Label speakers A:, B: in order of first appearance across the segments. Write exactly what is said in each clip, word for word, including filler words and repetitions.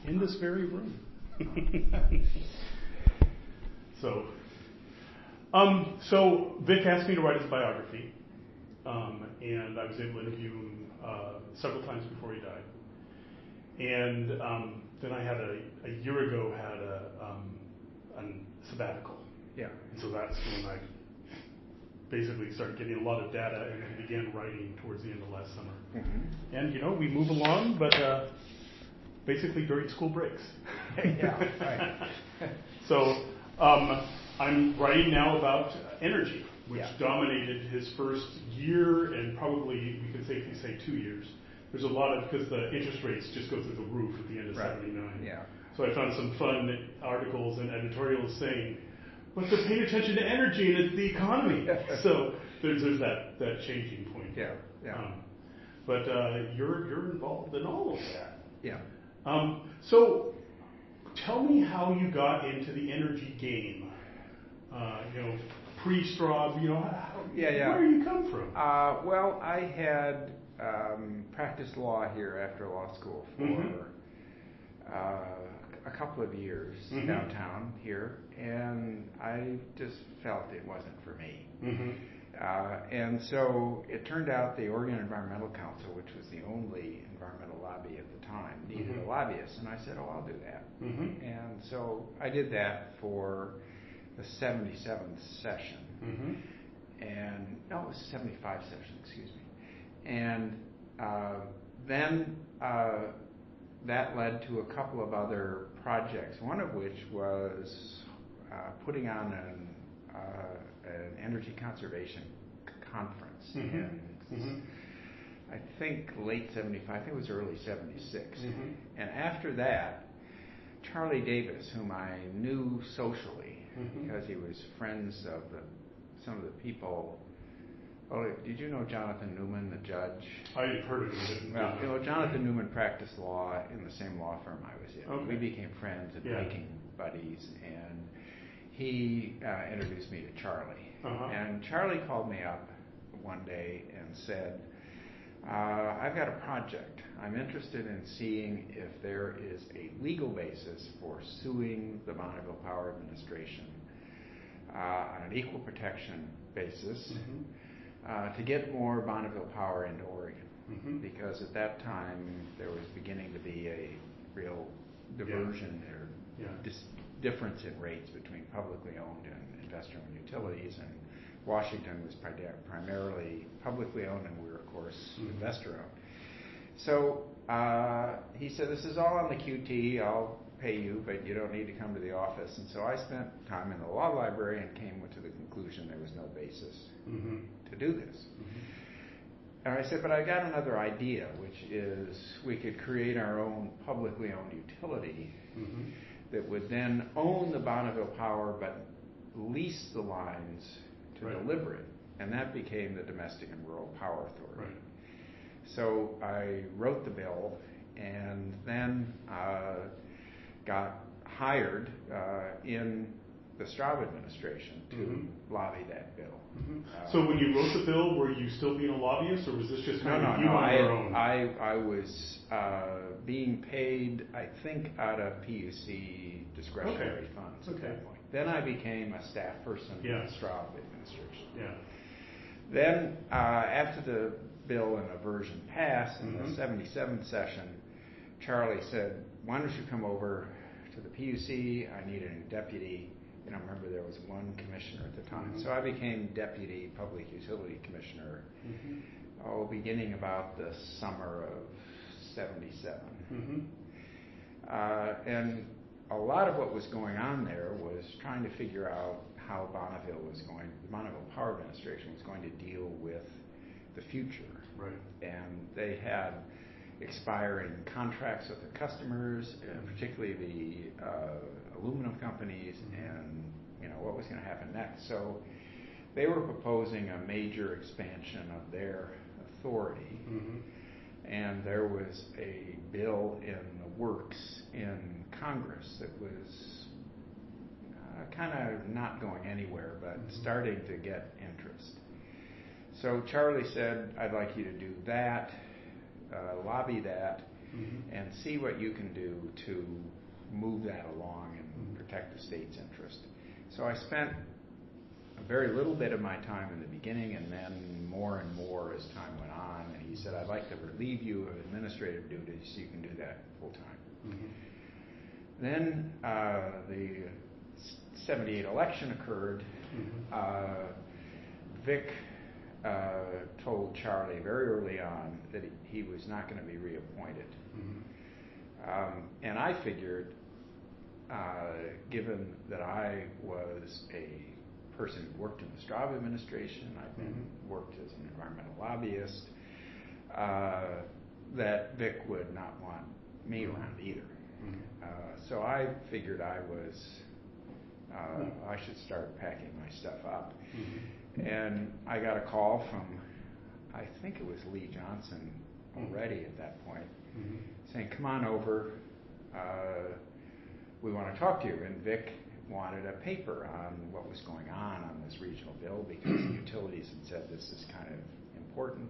A: in this very room. so, um, so Vic asked me to write his biography, um, and I was able to interview him uh, several times before he died. And um, then I had a, a year ago had a, um, a sabbatical.
B: Yeah.
A: And so that's when I basically started getting a lot of data and then began writing towards the end of last summer. Mm-hmm. And, you know, we move along, but uh, basically during school breaks.
B: yeah, right.
A: so um, I'm writing now about energy, which
B: yeah.
A: dominated his first year and probably, we could safely say, two years. There's a lot of, because the interest rates just go through the roof at the end of
B: right.
A: seventy-nine.
B: Yeah.
A: So I found some fun articles and editorials saying, but they're paying attention to energy and it's the economy. so there's, there's that, that changing point.
B: Yeah, yeah.
A: Um, but uh, you're you're involved in all of that.
B: Yeah.
A: Um, so tell me how you got into the energy game. Uh, you know, pre-Straub. You know, how,
B: yeah, yeah.
A: where do you come from?
B: Uh, well, I had um, practiced law here after law school for. Mm-hmm. Uh, a couple of years mm-hmm. downtown here, and I just felt it wasn't for me. Mm-hmm. Uh, and so it turned out the Oregon Environmental Council, which was the only environmental lobby at the time, needed mm-hmm. a lobbyist, and I said, oh, I'll do that. Mm-hmm. And so I did that for the seventy-seventh session. Mm-hmm. And, no, it was the seventy-five session, excuse me. And uh, then uh, that led to a couple of other projects, one of which was uh, putting on an, uh, an energy conservation conference mm-hmm. in, mm-hmm. I think, late seventy-five, I think it was early seventy-six. Mm-hmm. And after that, Charlie Davis, whom I knew socially, mm-hmm. because he was friends of the, some of the people. Oh, did you know Jonathan Newman, the judge?
A: I had heard of him.
B: Well, you know, Jonathan Newman practiced law in the same law firm I was in. Okay. We became friends and yeah. biking buddies, and he uh, introduced me to Charlie. Uh-huh. And Charlie called me up one day and said, uh, I've got a project. I'm interested in seeing if there is a legal basis for suing the Bonneville Power Administration uh, on an equal protection basis. Mm-hmm. Uh, to get more Bonneville power into Oregon, mm-hmm. because at that time there was beginning to be a real diversion yeah. or yeah. dis- difference in rates between publicly owned and investor-owned utilities, and Washington was pri- primarily publicly owned, and we were, of course, mm-hmm. investor-owned. So uh, he said, this is all on the Q T, I'll pay you, but you don't need to come to the office. And so I spent time in the law library and came to the conclusion there was no basis mm-hmm. to do this. Mm-hmm. And I said, but I got another idea, which is we could create our own publicly owned utility mm-hmm. that would then own the Bonneville power but lease the lines to right. deliver it. And that became the Domestic and Rural Power Authority. Right. So I wrote the bill and then uh, got hired uh, in the Straub administration to mm-hmm. lobby that bill.
A: Mm-hmm. Uh, so when you wrote the bill, were you still being a lobbyist, or was this just kind
B: no,
A: of
B: no,
A: you
B: no,
A: on
B: I,
A: your own?
B: I, I was uh, being paid, I think, out of P U C discretionary
A: okay.
B: funds
A: okay.
B: at that point. Then I became a staff person
A: yeah.
B: in the Straub administration.
A: Yeah.
B: Then uh, after the bill and a version passed in mm-hmm. the seventy-seventh session, Charlie said, why don't you come over to the P U C? I need a new deputy. You know, remember there was one commissioner at the time. Mm-hmm. So I became deputy public utility commissioner, mm-hmm. oh, beginning about the summer of seventy-seven. Mm-hmm. Uh, and a lot of what was going on there was trying to figure out how Bonneville was going, the Bonneville Power Administration was going to deal with the future.
A: Right.
B: And they had expiring contracts with their customers, uh, particularly the uh, aluminum companies, mm-hmm. and you know what was going to happen next. So they were proposing a major expansion of their authority, mm-hmm. and there was a bill in the works in Congress that was uh, kind of not going anywhere, but mm-hmm. starting to get interest. So Charlie said, I'd like you to do that, uh, lobby that, mm-hmm. and see what you can do to move that along and mm-hmm. protect the state's interest. So I spent a very little bit of my time in the beginning, and then more and more as time went on. And he said, I'd like to relieve you of administrative duties so you can do that full time. Mm-hmm. Then uh, the seventy-eight election occurred. Mm-hmm. Uh, Vic uh, told Charlie very early on that he, he was not going to be reappointed. Mm-hmm. Um, and I figured, uh, given that I was a person who worked in the Straub administration, I've been mm-hmm. worked as an environmental lobbyist, uh, that Vic would not want me around either. Mm-hmm. Uh, so I figured I was, uh, mm-hmm. I should start packing my stuff up. Mm-hmm. And I got a call from, I think it was Lee Johnson already mm-hmm. at that point, mm-hmm. saying, come on over, uh, we want to talk to you. And Vic wanted a paper on what was going on on this regional bill because the utilities had said this is kind of important.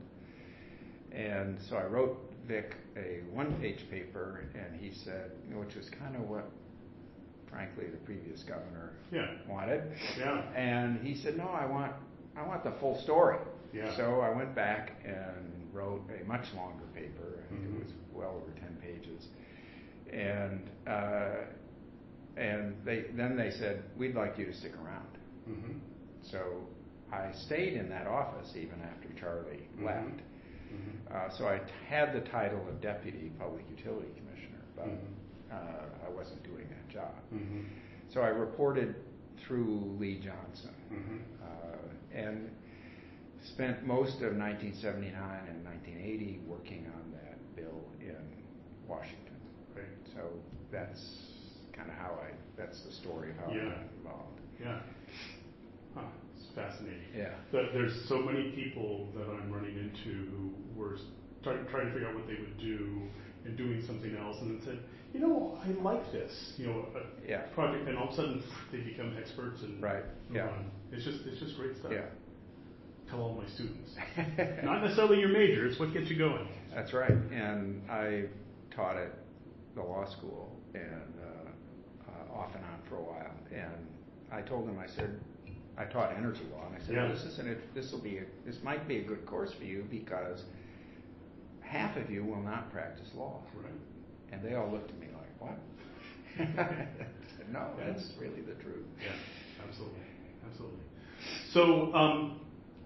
B: And so I wrote Vic a one-page paper, and he said, which was kind of what, frankly, the previous governor
A: yeah.
B: wanted.
A: Yeah.
B: And he said, no, I want, I want the full story.
A: Yeah.
B: So I went back and wrote a much longer paper, and mm-hmm. it was well over ten pages. And uh, and they then they said, we'd like you to stick around. Mm-hmm. So I stayed in that office even after Charlie mm-hmm. left. Mm-hmm. Uh, so I t- had the title of Deputy Public Utility Commissioner, but mm-hmm. uh, I wasn't doing that job. Mm-hmm. So I reported through Lee Johnson mm-hmm. uh, and spent most of nineteen seventy-nine and nineteen eighty working on that bill in Washington.
A: Right.
B: So that's kind of how I, that's the story of how
A: yeah.
B: I got involved.
A: Yeah. Huh. It's fascinating.
B: Yeah.
A: That there's so many people that I'm running into who were trying, trying to figure out what they would do and doing something else, and then said, you know, I like this, you know, a
B: yeah.
A: project, and all of a sudden they become experts and
B: right. yeah.
A: on. It's just, it's just great stuff.
B: Yeah.
A: Tell all my students. Not necessarily your major, it's what gets you going.
B: That's right. And I taught at the law school and uh, uh, off and on for a while. And I told them, I said, I taught energy law, and I said,
A: yeah.
B: well, this isn't it. This will be a, this might be a good course for you because half of you will not practice law.
A: Right.
B: And they all looked at me like, what? I said, no, yeah. that's really the truth.
A: Yeah, absolutely, absolutely. So, um,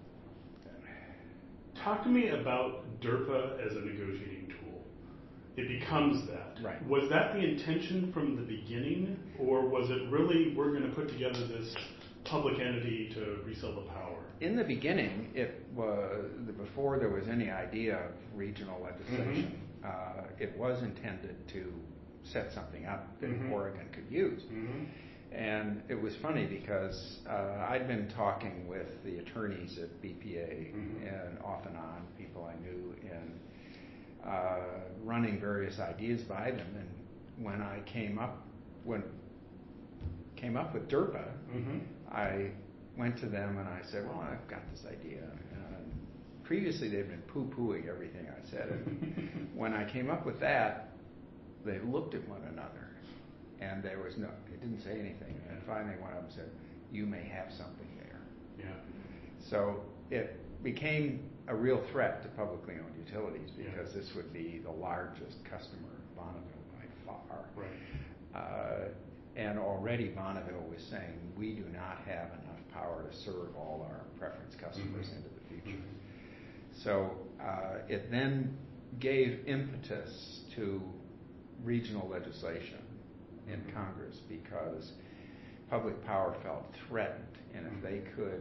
A: talk to me about DERPA as a negotiating tool. It becomes that.
B: Right.
A: Was that the intention from the beginning, or was it really, we're going to put together this public entity to resell the power?
B: In the beginning, it was, before there was any idea of regional legislation, mm-hmm. uh, it was intended to set something up that mm-hmm. Oregon could use. Mm-hmm. And it was funny because uh, I'd been talking with the attorneys at B P A mm-hmm. and off and on, people I knew, and uh, running various ideas by them. And when I came up, when came up with DERPA, mm-hmm. I went to them and I said, well, I've got this idea. And previously they'd been poo-pooing everything I said. And when I came up with that, they looked at one another. And there was no, it didn't say anything. And finally one of them said, you may have something there.
A: Yeah.
B: So it became a real threat to publicly owned utilities because yeah. this would be the largest customer of Bonneville by far.
A: Right.
B: Uh, and already Bonneville was saying, we do not have enough power to serve all our preference customers mm-hmm. into the future. Mm-hmm. So uh, it then gave impetus to regional legislation in Congress because public power felt threatened, and if they could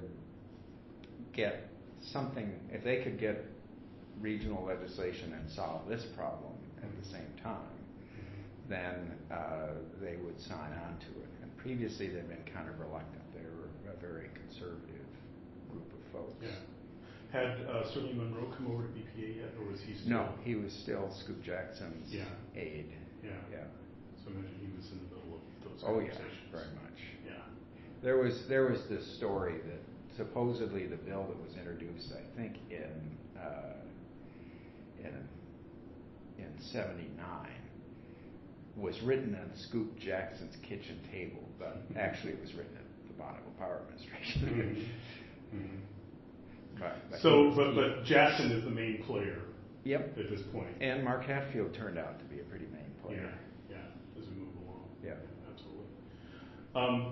B: get something, if they could get regional legislation and solve this problem at the same time, then uh, they would sign on to it. And previously they'd been kind of reluctant. They were a very conservative group of folks.
A: Yeah. Had uh, Sterling Monroe come over to B P A yet, or was he still?
B: No, he was still Scoop Jackson's
A: yeah.
B: aide.
A: Yeah.
B: Yeah.
A: So I imagine he was in the middle of those
B: oh,
A: conversations.
B: Yeah, very much.
A: Yeah.
B: There was there was this story that supposedly the bill that was introduced, I think in uh, in in seventy-nine was written on Scoop Jackson's kitchen table, but actually it was written at the Bonneville Power Administration.
A: Mm-hmm. Mm-hmm.
B: But, but
A: so, but, but Jackson is the main player.
B: Yep.
A: At this point.
B: And Mark Hatfield turned out to be a pretty main player.
A: Yeah, yeah, as we move along.
B: Yeah.
A: yeah absolutely. Um,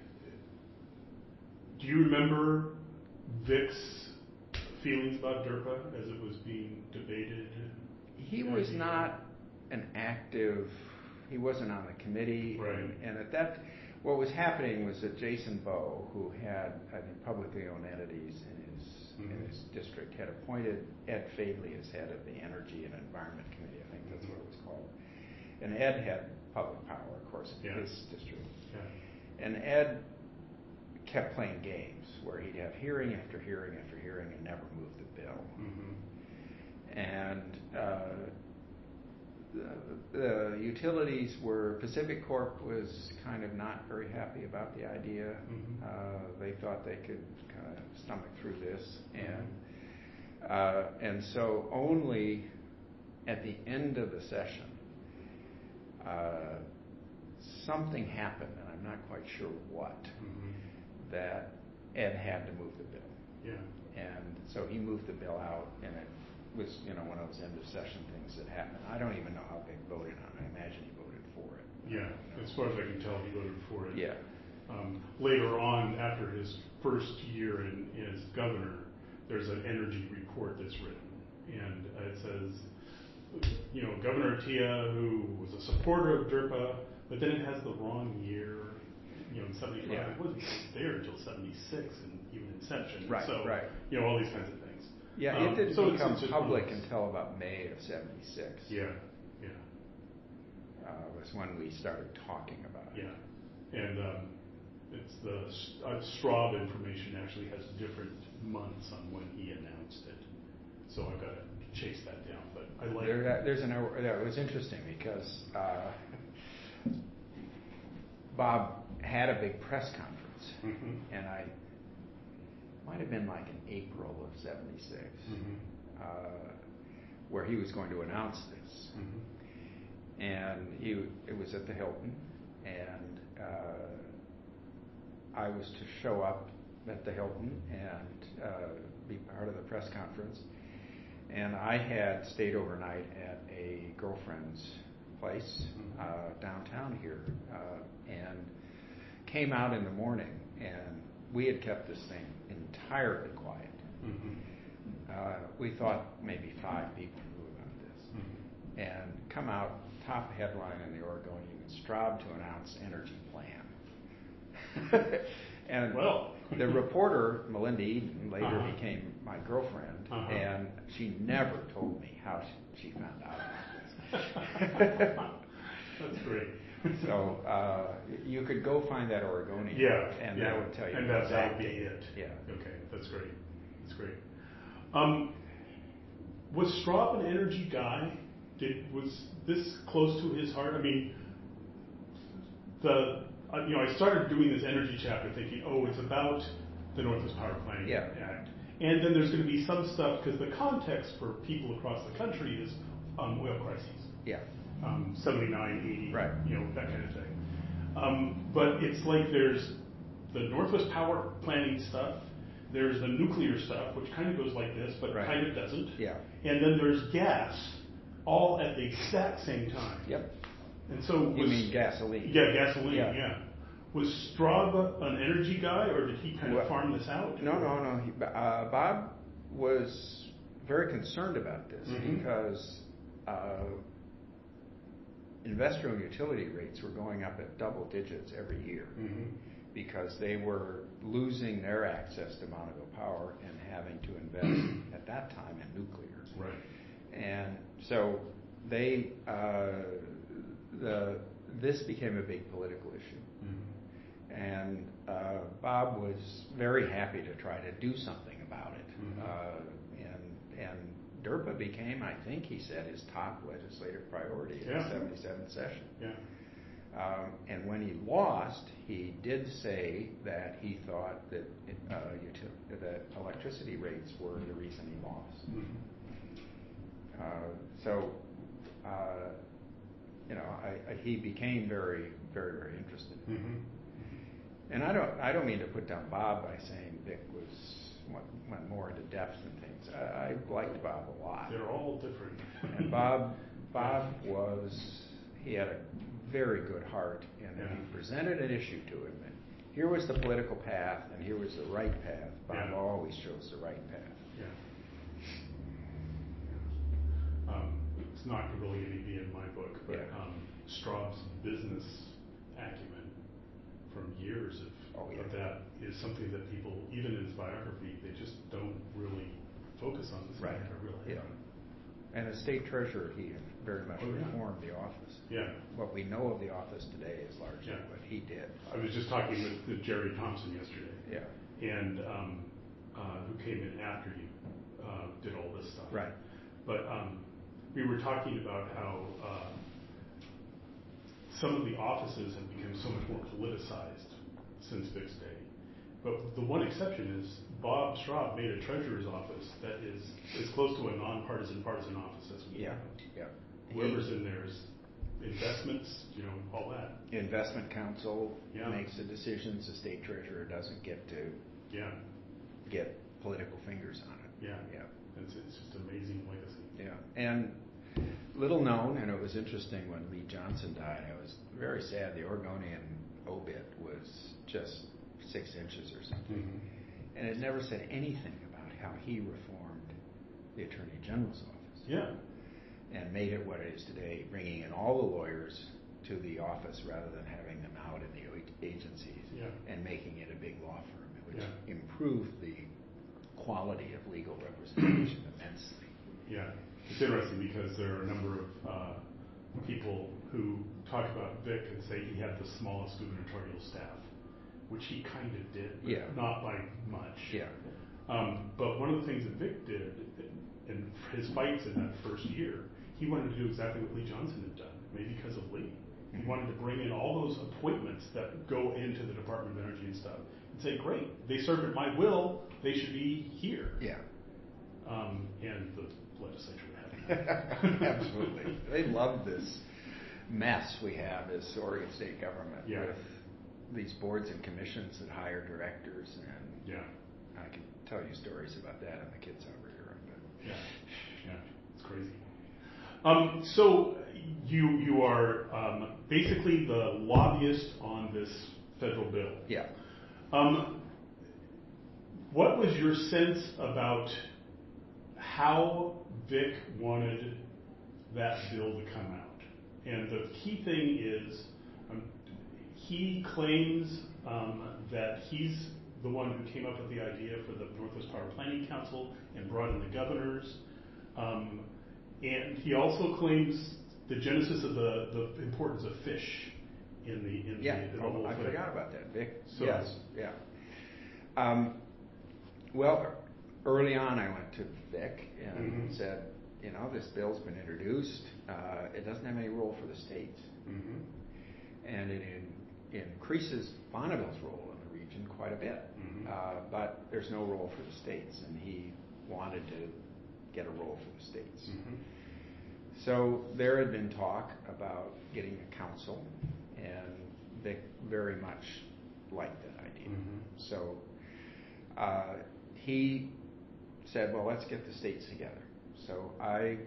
A: do you remember Vic's feelings about DERPA as it was being debated?
B: He was not an active, he wasn't on the committee.
A: Right.
B: And, and at that, what was happening was that Jason Bowe, who had, I think, publicly owned entities in his, mm-hmm. in his district, had appointed Ed Fadley as head of the Energy and Environment Committee, I think that's mm-hmm. what it was called. And Ed had public power, of course, in
A: yeah.
B: his district.
A: Yeah.
B: And Ed kept playing games where he'd have hearing after hearing after hearing and never move the bill. Mm-hmm. And uh, the, the utilities were, Pacific Corp was kind of not very happy about the idea. Mm-hmm. Uh, they thought they could kind of stomach through this. Mm-hmm. And, uh, and so only at the end of the session, uh, something happened, and I'm not quite sure what, mm-hmm. that Ed had to move the bill.
A: Yeah.
B: And so he moved the bill out, and it was, you know, one of those end of session things that happened. I don't even know how they voted on it. I imagine he voted for it.
A: Yeah, as far as I can tell, he voted for it.
B: Yeah.
A: Um, later on, after his first year in, as governor, there's an energy report that's written, and uh, it says, you know, Governor Atiyeh, who was a supporter of DERPA, but then it has the wrong year. You know, in seventy-five,
B: yeah.
A: it wasn't there until seventy-six, and even inception.
B: Right.
A: So,
B: right.
A: you know, all these kinds of things.
B: Yeah,
A: um,
B: it didn't
A: so
B: become
A: it's, it's
B: public until about May of seventy-six.
A: Yeah, yeah.
B: Uh, was when we started talking about it.
A: Yeah, and um, it's the uh, Straub information actually has different months on when he announced it. So I've got to chase that down. But I like
B: there, there's an it was interesting because uh, Bob had a big press conference, mm-hmm. and I might have been like in April of seventy-six, mm-hmm. uh, where he was going to announce this. Mm-hmm. And he, it was at the Hilton, and uh, I was to show up at the Hilton and uh, be part of the press conference. And I had stayed overnight at a girlfriend's place uh, downtown here, uh, and came out in the morning, and we had kept this thing entirely quiet. Mm-hmm. Uh, we thought maybe five people knew about this. Mm-hmm. And come out, top headline in the Oregonian, Straub to announce energy plan. And
A: well.
B: the reporter, Melinda Eden, later
A: uh-huh.
B: became my girlfriend, uh-huh. and she never told me how she, she found out about this.
A: That's great.
B: So uh, you could go find that Oregonian,
A: yeah,
B: and
A: yeah.
B: that would tell you.
A: And that, that would be it.
B: Yeah.
A: Okay, that's great. That's great. Um, was Straub an energy guy? Did was this close to his heart? I mean, the uh, you know I started doing this energy chapter thinking, oh, it's about the Northwest Power Planning
B: yeah.
A: Act, and then there's going to be some stuff because the context for people across the country is um, oil crises.
B: Yeah.
A: Um, seventy-nine, eighty,
B: right.
A: you know, that kind of thing. Um, but it's like there's the Northwest Power Planning stuff, there's the nuclear stuff, which kind of goes like this, but
B: right.
A: kind of doesn't.
B: Yeah.
A: And then there's gas, all at the exact same time.
B: Yep.
A: And so was,
B: you mean gasoline?
A: Yeah, gasoline. Yeah.
B: yeah.
A: Was Straub an energy guy, or did he kind
B: well,
A: of farm this out?
B: No, no, no. He, uh, Bob was very concerned about this mm-hmm. because. Uh, investor-owned utility rates were going up at double digits every year mm-hmm. because they were losing their access to Bonneville Power and having to invest at that time in nuclear.
A: Right.
B: And so they uh, the this became a big political issue. Mm-hmm. And uh, Bob was very happy to try to do something about it. Mm-hmm. Uh, and and DERPA became, I think he said, his top legislative priority in
A: yeah.
B: the seventy-seventh session.
A: Yeah.
B: Um, and when he lost, he did say that he thought that uh, util- that electricity rates were the reason he lost. Mm-hmm. Uh, so uh, you know, I, I, he became very, very, very interested.
A: Mm-hmm.
B: And I don't, I don't mean to put down Bob by saying Vic was went, went more into depth and things. I, I liked Bob a lot.
A: They're all different.
B: And Bob, Bob was, he had a very good heart, and
A: yeah.
B: if you presented an issue to him, and here was the political path, and here was the right path. Bob
A: yeah.
B: always chose the right path.
A: Yeah. yeah. Um, it's not really going to be in my book, but
B: yeah.
A: um, Straub's business acumen from years of,
B: oh, yeah.
A: of that is something that people, even in his biography, they just don't really focus on. This
B: right.
A: Really.
B: Yeah. And as state treasurer, he very much
A: oh, yeah.
B: reformed the office.
A: Yeah.
B: What we know of the office today is largely
A: yeah.
B: what he did.
A: I was just talking with, with Jerry Thompson yesterday.
B: Yeah.
A: And um, uh, who came in after you uh, did all this stuff.
B: Right.
A: But um, we were talking about how uh, some of the offices have become so much more politicized since Vic's day. But the one exception is Bob Straub made a treasurer's office that is as close to a nonpartisan partisan office as we
B: yeah.
A: have.
B: Yeah.
A: Whoever's in there is investments, you know, all that.
B: Investment council
A: yeah.
B: makes the decisions. The state treasurer doesn't get to
A: yeah.
B: get political fingers on it.
A: Yeah.
B: Yeah.
A: It's, it's just amazing legacy.
B: Yeah. And little known, and it was interesting when Lee Johnson died, I was very sad. The Oregonian obit was just six inches or something.
A: Mm-hmm.
B: And it never said anything about how he reformed the Attorney General's office.
A: Yeah.
B: And made it what it is today, bringing in all the lawyers to the office rather than having them out in the agencies
A: yeah.
B: and making it a big law firm, which
A: yeah.
B: improved the quality of legal representation immensely.
A: Yeah. It's interesting because there are a number of uh, people who talk about Vic and say he had the smallest gubernatorial staff, which he kind of did, but
B: yeah.
A: not by much.
B: Yeah.
A: Um, but one of the things that Vic did in his fights in that first year, he wanted to do exactly what Lee Johnson had done, maybe because of Lee. He wanted to bring in all those appointments that go into the Department of Energy and stuff and say, great, they serve at my will, they should be here.
B: Yeah.
A: Um, and the legislature would have that.
B: Absolutely. They love this mess we have as Oregon state government
A: yeah.
B: with these boards and commissions that hire directors, and
A: yeah.
B: I can tell you stories about that in the Kids Over era. But
A: yeah, yeah, it's crazy. Um, so you you are um, basically the lobbyist on this federal bill.
B: Yeah.
A: Um, what was your sense about how Vic wanted that bill to come out? And the key thing is, um, he claims um, that he's the one who came up with the idea for the Northwest Power Planning Council and brought in the governors. Um, and he also claims the genesis of the, the importance of fish in the in
B: yeah.
A: the, in the
B: oh,
A: whole
B: I
A: thing.
B: forgot about that, Vic.
A: So,
B: yes. Yeah. Um, well, early on, I went to Vic and
A: mm-hmm.
B: said, you know, this bill's been introduced. Uh, it doesn't have any role for the states,
A: mm-hmm.
B: and it in, increases Bonneville's role in the region quite a bit.
A: Mm-hmm.
B: Uh, but there's no role for the states, and he wanted to get a role for the states.
A: Mm-hmm.
B: So there had been talk about getting a council, and Vic very much liked that idea.
A: Mm-hmm.
B: So uh, he said, well, let's get the states together. So I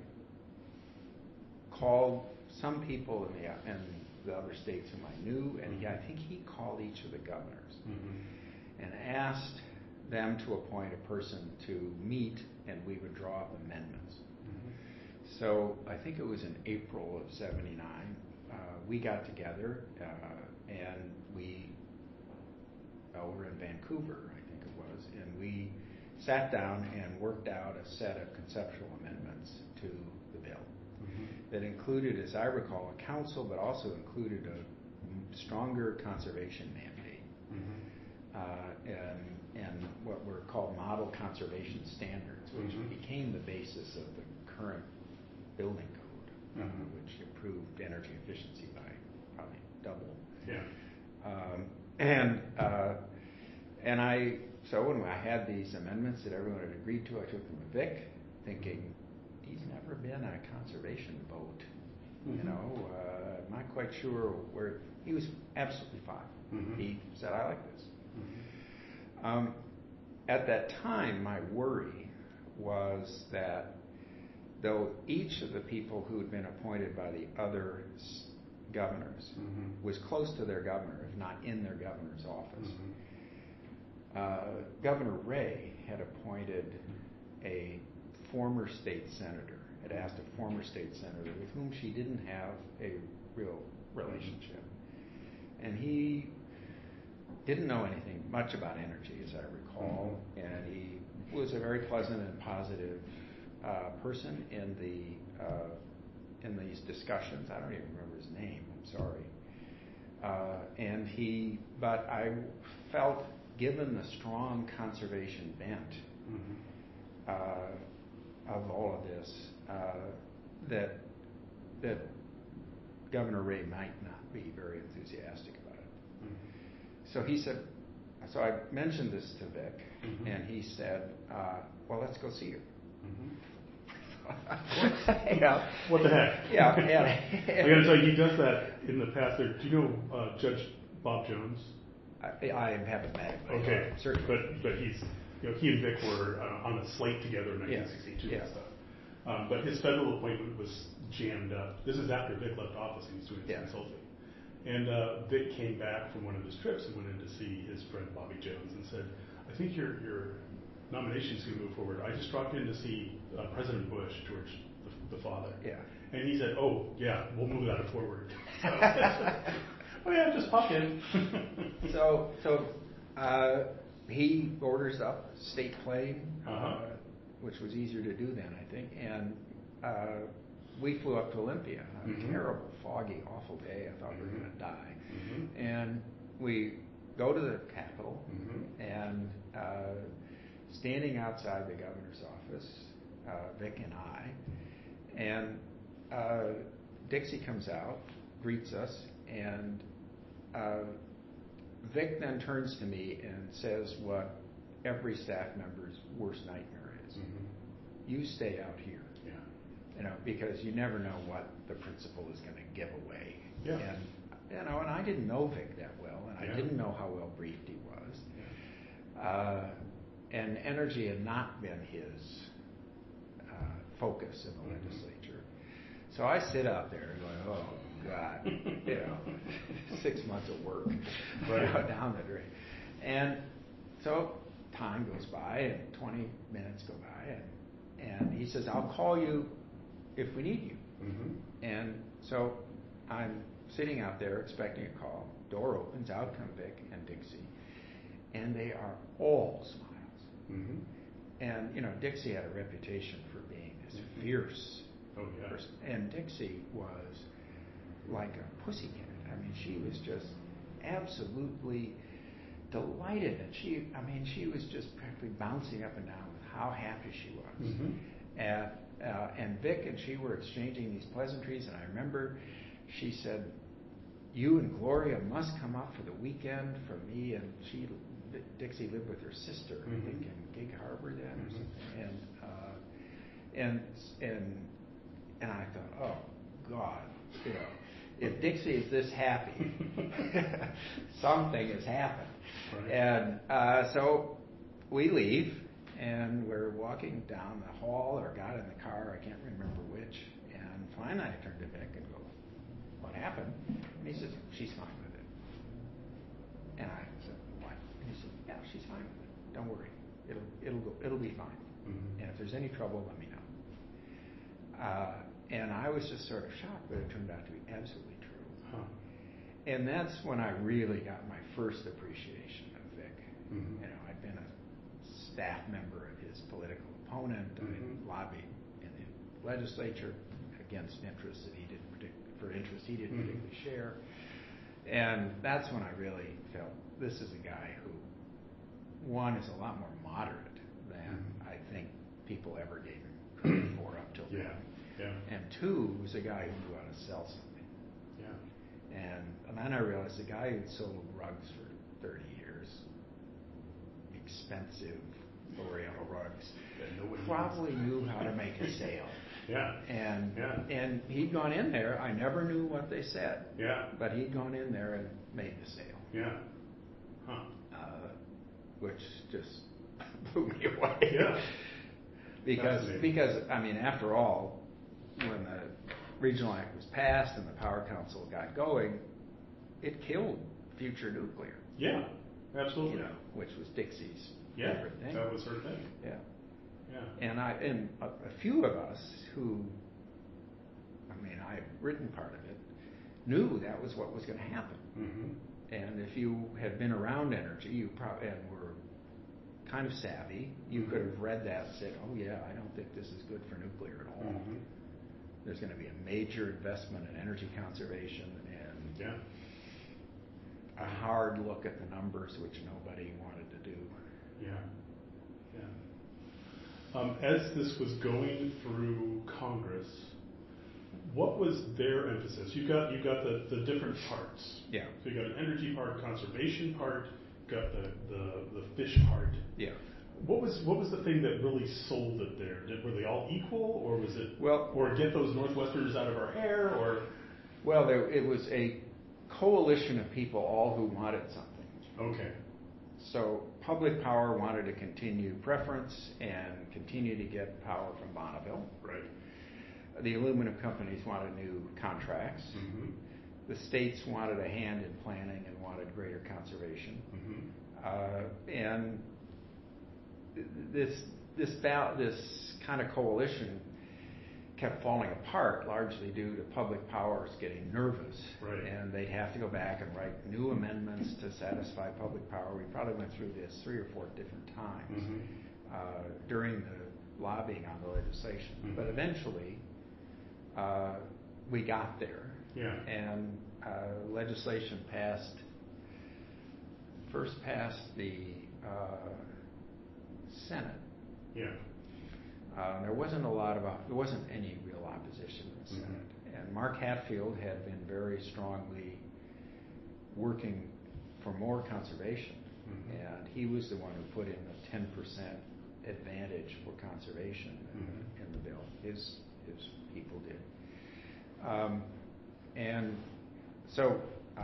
B: called some people in the, in the other states whom I knew, and he, I think he called each of the governors
A: mm-hmm.
B: and asked them to appoint a person to meet, and we would draw up amendments. Mm-hmm. So I think it was in April of seventy-nine, uh, we got together uh, and we, over in Vancouver, I think it was, and we sat down and worked out a set of conceptual amendments to the bill mm-hmm. that included, as I recall, a council, but also included a stronger conservation mandate mm-hmm. uh, and, and what were called model conservation standards, which mm-hmm. became the basis of the current building code, mm-hmm. uh, which improved energy efficiency by probably double.
A: Yeah.
B: Um, and uh, and I. So when I had these amendments that everyone had agreed to, I took them to Vic, thinking he's never been on a conservation vote Mm-hmm. You know, uh, I'm not quite sure where. He was absolutely fine. Mm-hmm. He said, I like this. Mm-hmm. Um, at that time, my worry was that though each of the people who had been appointed by the other governors mm-hmm. was close to their governor, if not in their governor's office, mm-hmm. uh, Governor Ray had appointed a former state senator, had asked a former state senator with whom she didn't have a real relationship. And he didn't know anything much about energy, as I recall, mm-hmm. and he was a very pleasant and positive uh, person in the uh, in these discussions. I don't even remember his name. I'm sorry. Uh, and he, but I felt, given the strong conservation bent mm-hmm. uh, of all of this, uh, that that Governor Ray might not be very enthusiastic about it. Mm-hmm. So he said, so I mentioned this to Vic, mm-hmm. and he said, uh, well, let's go see her.
A: Mm-hmm. yeah. What the heck?
B: Yeah.
A: And, and I got to tell you, he does that in the past. There, do you know uh, Judge Bob Jones?
B: I, I haven't met him.
A: Okay, certainly. But but he's, you know, he and Vic were uh, on a slate together in nineteen sixty-two yeah. and stuff. Um, but his federal appointment was jammed up. This is after Vic left office. He was doing his yeah. consulting. And uh, Vic came back from one of his trips and went in to see his friend Bobby Jones and said, I think your your nomination's going to move forward. I just dropped in to see uh, President Bush, George the, the father.
B: Yeah.
A: And he said, oh, yeah, we'll move that forward. Oh, yeah, just pop in.
B: so so uh, he orders up state plane, uh-huh. uh, which was easier to do then, I think, and uh, we flew up to Olympia. A mm-hmm. terrible, foggy, awful day. I thought mm-hmm. we were going to die. Mm-hmm. And we go to the Capitol, mm-hmm. and uh, standing outside the governor's office, uh, Vic and I, and uh, Dixie comes out, greets us, and uh, Vic then turns to me and says what every staff member's worst nightmare is. Mm-hmm. You stay out here.
A: Yeah.
B: You know, because you never know what the principal is going to give away.
A: Yeah.
B: And, you know, and I didn't know Vic that well, and
A: yeah.
B: I didn't know how well briefed he was.
A: Yeah.
B: Uh, and energy had not been his uh, focus in the mm-hmm. legislature. So I sit out there going, oh, God, you know, six months of work right. you know, down the drain. And so time goes by, and twenty minutes go by, and, and he says, I'll call you if we need you. Mm-hmm. And so I'm sitting out there expecting a call. Door opens, out come Vic and Dixie, and they are all smiles. Mm-hmm. And, you know, Dixie had a reputation for being this mm-hmm. fierce
A: oh, yeah.
B: person. And Dixie was like a pussycat. I mean, she was just absolutely delighted. And she, I mean, she was just practically bouncing up and down with how happy she was. Mm-hmm. And, uh, and Vic and she were exchanging these pleasantries. And I remember she said, you and Gloria must come up for the weekend for me. And she, Dixie lived with her sister, mm-hmm. I think, in Gig Harbor then or something. And, uh, and, and, and I thought, oh, God, you know, if Dixie is this happy, something has happened. Right. And uh, so we leave, and we're walking down the hall, or got in the car, I can't remember which. And finally I turned to Vic and go, what happened? And he says, she's fine with it. And I said, what? And he said, yeah, she's fine with it. Don't worry. It'll it'll go, it'll be fine. Mm-hmm. And if there's any trouble, let me know. Uh, and I was just sort of shocked, but it turned out to be absolutely true. Huh. And that's when I really got my first appreciation of Vic. Mm-hmm. You know, I'd been a staff member of his political opponent. Mm-hmm. I lobbied in the legislature against interests that he didn't partic- for interests he didn't mm-hmm. particularly share. And that's when I really felt this is a guy who, one, is a lot more moderate than mm-hmm. I think people ever gave him credit for up till
A: yeah.
B: then.
A: Yeah.
B: And two, was a guy who knew how to sell something.
A: Yeah.
B: And, and then I realized the guy who'd sold rugs for thirty years, expensive Oriental rugs, probably knew how to make a sale.
A: Yeah.
B: And
A: yeah.
B: and he'd gone in there. I never knew what they said.
A: Yeah.
B: But he'd gone in there and made the sale.
A: Yeah. Huh.
B: Uh, which just blew me away.
A: Yeah.
B: because because I mean, after all, when the Regional Act was passed and the Power Council got going, it killed future nuclear.
A: Yeah. Absolutely.
B: You know, which was Dixie's
A: yeah,
B: favorite thing.
A: That was her thing.
B: Yeah.
A: Yeah.
B: And I and a, a few of us who, I mean, I've written part of it, knew that was what was going to happen.
A: Mm-hmm.
B: And if you had been around energy, you probably and were kind of savvy, you mm-hmm. could have read that and said, "Oh yeah, I don't think this is good for nuclear at all." Mm-hmm. There's going to be a major investment in energy conservation and
A: yeah.
B: a hard look at the numbers, which nobody wanted to do.
A: Yeah. Yeah. Um, as this was going through Congress, what was their emphasis? You got you got the, the different parts.
B: Yeah.
A: So you got an energy part, conservation part, got the, the, the fish part.
B: Yeah.
A: What was what was the thing that really sold it there? Did, were they all equal, or was it
B: well,
A: or get those Northwesterners out of our hair, or?
B: Well, there, it was a coalition of people, all who wanted something.
A: Okay.
B: So Public Power wanted to continue preference and continue to get power from Bonneville.
A: Right.
B: The aluminum companies wanted new contracts.
A: Mm-hmm.
B: The states wanted a hand in planning and wanted greater conservation.
A: Mm-hmm.
B: Uh, and this this ba- this kind of coalition kept falling apart, largely due to Public Powers getting nervous.
A: Right.
B: And they'd have to go back and write new amendments to satisfy Public Power. We probably went through this three or four different times
A: mm-hmm.
B: uh, during the lobbying on the legislation.
A: Mm-hmm.
B: But eventually, uh, we got there.
A: Yeah.
B: And uh, legislation passed, first passed the uh, Senate.
A: Yeah.
B: Uh, there wasn't a lot of, there wasn't any real opposition in the Senate. Mm-hmm. And Mark Hatfield had been very strongly working for more conservation. Mm-hmm. And he was the one who put in the ten percent advantage for conservation mm-hmm. in, in the bill. His, his people did. Um, and so uh,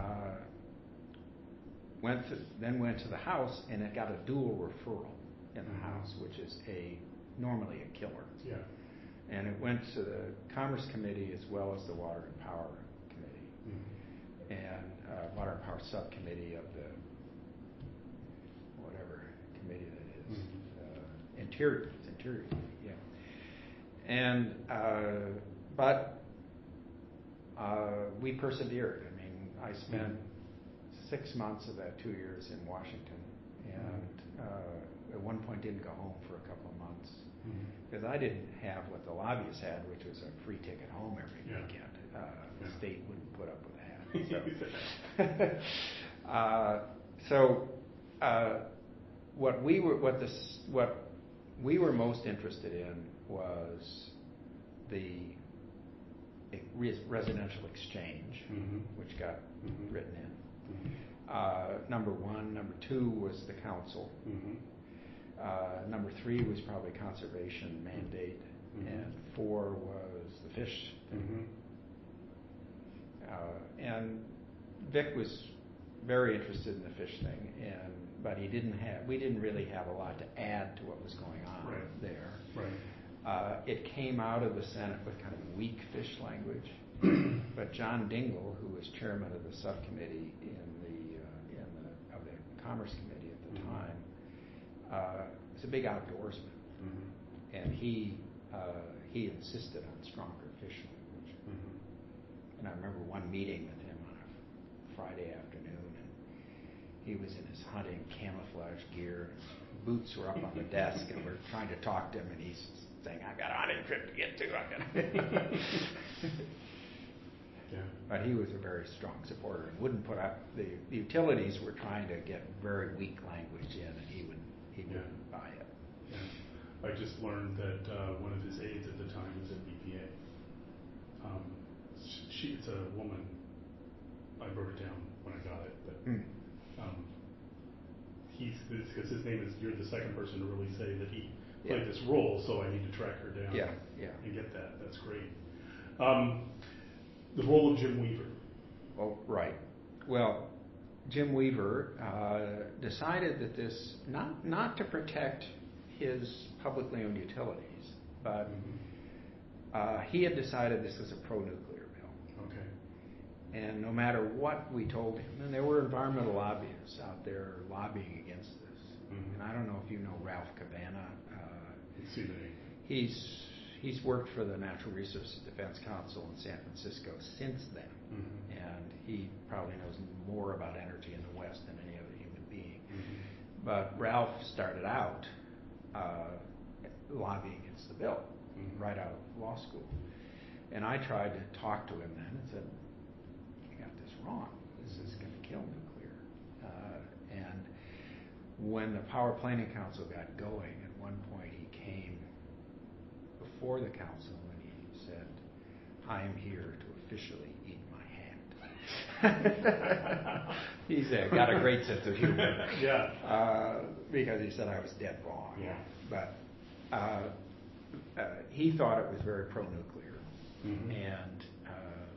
B: went to, then went to the House, and it got a dual referral in the mm-hmm. House, which is a normally a killer.
A: Yeah.
B: And it went to the Commerce Committee as well as the Water and Power Committee, mm-hmm. and uh, Water and Power Subcommittee of the whatever committee that is, mm-hmm. uh, Interior, Interior Committee, yeah. And uh, but uh, we persevered. I mean, I spent mm-hmm. six months of that two years in Washington, and uh, at one point didn't go home for a couple of months because mm-hmm. I didn't have what the lobbyists had, which was a free ticket home every yeah. weekend. Uh, yeah. The state wouldn't put up with that. So, uh, so uh, what we were, what this, what we were most interested in was the residential exchange, mm-hmm. which got mm-hmm. written in. Mm-hmm. Uh, number one. Number two was the council. Mm-hmm. Uh, number three was probably conservation mandate, mm-hmm. and four was the fish thing. Mm-hmm. Uh, and Vic was very interested in the fish thing, and but he didn't have. We didn't really have a lot to add to what was going on
A: right.
B: there.
A: Right.
B: Uh, it came out of the Senate with kind of weak fish language, but John Dingell, who was chairman of the subcommittee in the uh, in the of the Commerce Committee at the mm-hmm. time. Uh, it's a big outdoorsman, mm-hmm. and he uh, he insisted on stronger fish language. Mm-hmm. And I remember one meeting with him on a Friday afternoon, and he was in his hunting camouflage gear. His boots were up on the desk, and we're trying to talk to him, and he's saying, "I got a hunting trip to get to." I'm gonna yeah. But he was a very strong supporter and wouldn't put up the, the utilities were trying to get very weak language in, and he would. He
A: yeah.
B: wouldn't buy it.
A: Yeah. I just learned that uh, one of his aides at the time was at B P A. Um, she, it's a woman. I wrote it down when I got it, but mm. um, he's because his name is. You're the second person to really say that he played yeah. this role, so I need to track her down.
B: Yeah, yeah.
A: And get that. That's great. Um, the role of Jim Weaver.
B: Oh, right. Well, Jim Weaver uh, decided that this, not not to protect his publicly owned utilities, but mm-hmm. uh, he had decided this was a pro-nuclear bill.
A: Okay.
B: And no matter what we told him, and there were environmental lobbyists out there lobbying against this. Mm-hmm. And I don't know if you know Ralph Cavanna. Uh, he's he's worked for the Natural Resources Defense Council in San Francisco since then. Mm-hmm. And he probably knows more about energy in the West than any other human being. Mm-hmm. But Ralph started out uh, lobbying against the bill mm-hmm. right out of law school. And I tried to talk to him then and said, you got this wrong. This is going to kill nuclear. Uh, and when the Power Planning Council got going, at one point he came before the council and he said, I am here to officially eat my hand. He's uh, got a great sense of humor.
A: Yeah.
B: Uh, because he said I was dead wrong.
A: Yeah.
B: But uh, uh, he thought it was very pro-nuclear. Mm-hmm. And uh,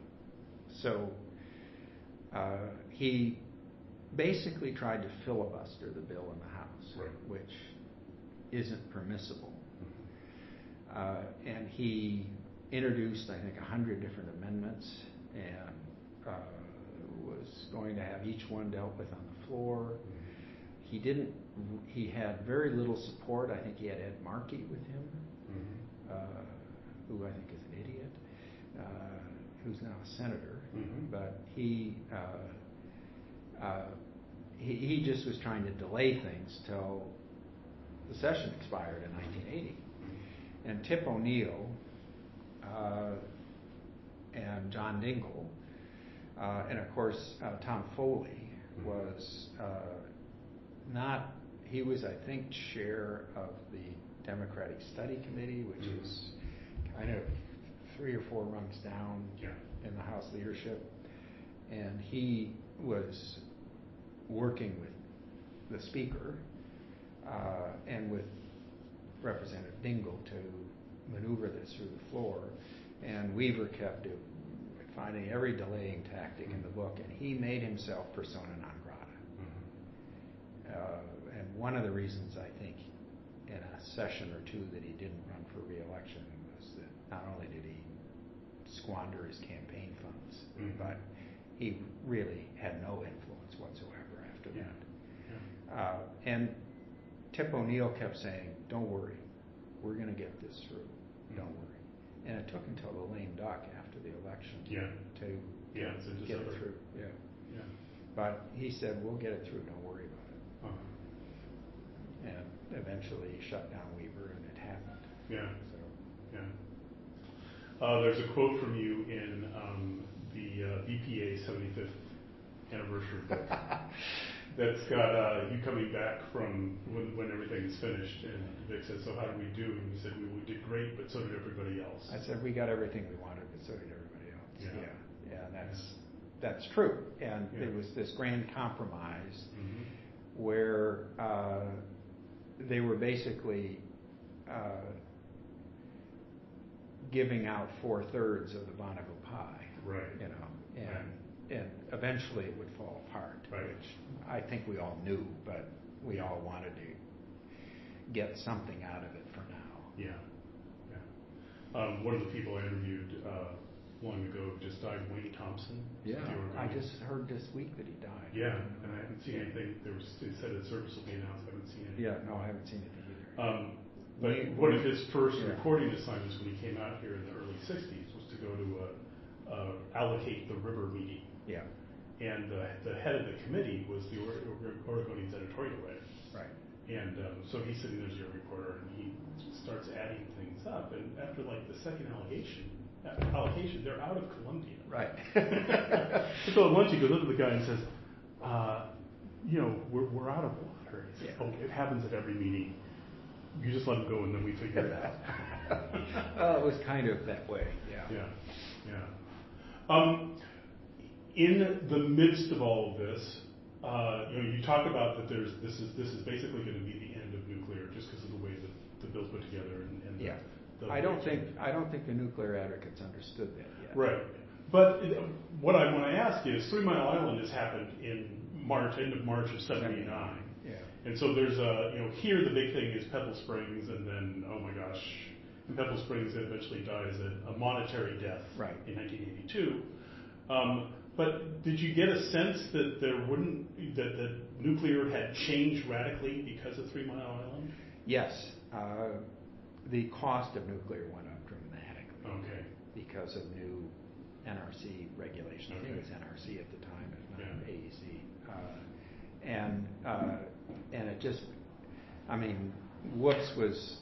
B: so uh, he basically tried to filibuster the bill in the House,
A: right.
B: which isn't permissible. Mm-hmm. Uh, and he introduced, I think, a hundred different amendments, and uh, was going to have each one dealt with on the floor. Mm-hmm. He didn't. He had very little support. I think he had Ed Markey with him, mm-hmm. uh, who I think is an idiot, uh, who's now a senator. Mm-hmm. But he, uh, uh, he he just was trying to delay things till the session expired in nineteen eighty. Mm-hmm. And Tip O'Neill uh, and John Dingell, uh, and of course uh, Tom Foley was uh, not. He was, I think, chair of the Democratic Study Committee, which mm-hmm. is kind of three or four rungs down
A: yeah.
B: in the House leadership. And he was working with the Speaker uh, and with Representative Dingell to maneuver this through the floor. And Weaver kept do, finding every delaying tactic mm-hmm. in the book, and he made himself persona non grata. Mm-hmm. Uh, And one of the reasons I think in a session or two that he didn't run for re-election was that not only did he squander his campaign funds, mm-hmm. but he really had no influence whatsoever after
A: yeah.
B: that.
A: Yeah.
B: Uh, and Tip O'Neill kept saying, don't worry, we're going to get this through, mm-hmm. don't worry. And it took until the lame duck after the election
A: yeah.
B: to
A: yeah,
B: get it through. Yeah.
A: Yeah.
B: But he said, we'll get it through, don't worry about it. Uh-huh. And eventually he shut down Weaver, and it happened.
A: Yeah.
B: So.
A: Yeah. Uh, there's a quote from you in um, the uh, B P A seventy-fifth anniversary book that's got uh, you coming back from when, when everything's finished, and Vic says, so how did we do? And you said, we, we did great, but so did everybody else.
B: I said, we got everything we wanted, but so did everybody else.
A: Yeah.
B: Yeah, yeah, and that's, yeah. that's true. And yeah. it was this grand compromise mm-hmm. where uh, they were basically uh, giving out four thirds of the Bonneville pie,
A: right?
B: You know, and
A: right.
B: and eventually it would fall apart,
A: right.
B: which I think we all knew, but we yeah. all wanted to get something out of it for now.
A: Yeah, yeah. Um, one of the people I interviewed uh, long ago just died, Wayne Thompson.
B: Yeah, I just heard this week that he died.
A: Yeah, and I haven't seen anything. There was, they said a service will be announced. I haven't seen anything.
B: Yeah, no, I haven't seen it either.
A: Um, but Wayne, one of his first yeah. reporting assignments when he came out here in the early sixties was to go to uh, uh, allocate the river meeting.
B: Yeah.
A: And uh, the head of the committee was the Oregonian's editorial writer.
B: Right.
A: And um, so he's sitting there as your reporter, and he starts adding things up. And after like the second allegation, allocation, they're out of Columbia.
B: Right.
A: So at lunch he goes up to the guy and says, uh, you know, we're, we're out of water. He says,
B: yeah.
A: oh, it happens at every meeting. You just let them go and then we figure it out.
B: Well, it was kind of that way, yeah.
A: Yeah, yeah. Um, in the midst of all of this, uh, you know, you talk about that there's this is this is basically going to be the end of nuclear just because of the way that the bill's put together. And, and
B: yeah.
A: the, the
B: I don't think I don't think the nuclear advocates understood that yet.
A: Right. But what I want to ask is, Three Mile Island has happened in March, end of March of seventy-nine.
B: Yeah.
A: And so there's a, you know, here the big thing is Pebble Springs, and then, oh my gosh, in Pebble Springs it eventually dies a, a monetary death
B: right.
A: in nineteen eighty-two. Um, but did you get a sense that there wouldn't, that, that nuclear had changed radically because of Three Mile Island?
B: Yes. Uh, the cost of nuclear went up dramatically.
A: Okay.
B: Because of new N R C regulations. Okay. I think it was N R C at the time, if not yeah. A E C. Uh, and uh, and it just, I mean, Whoops was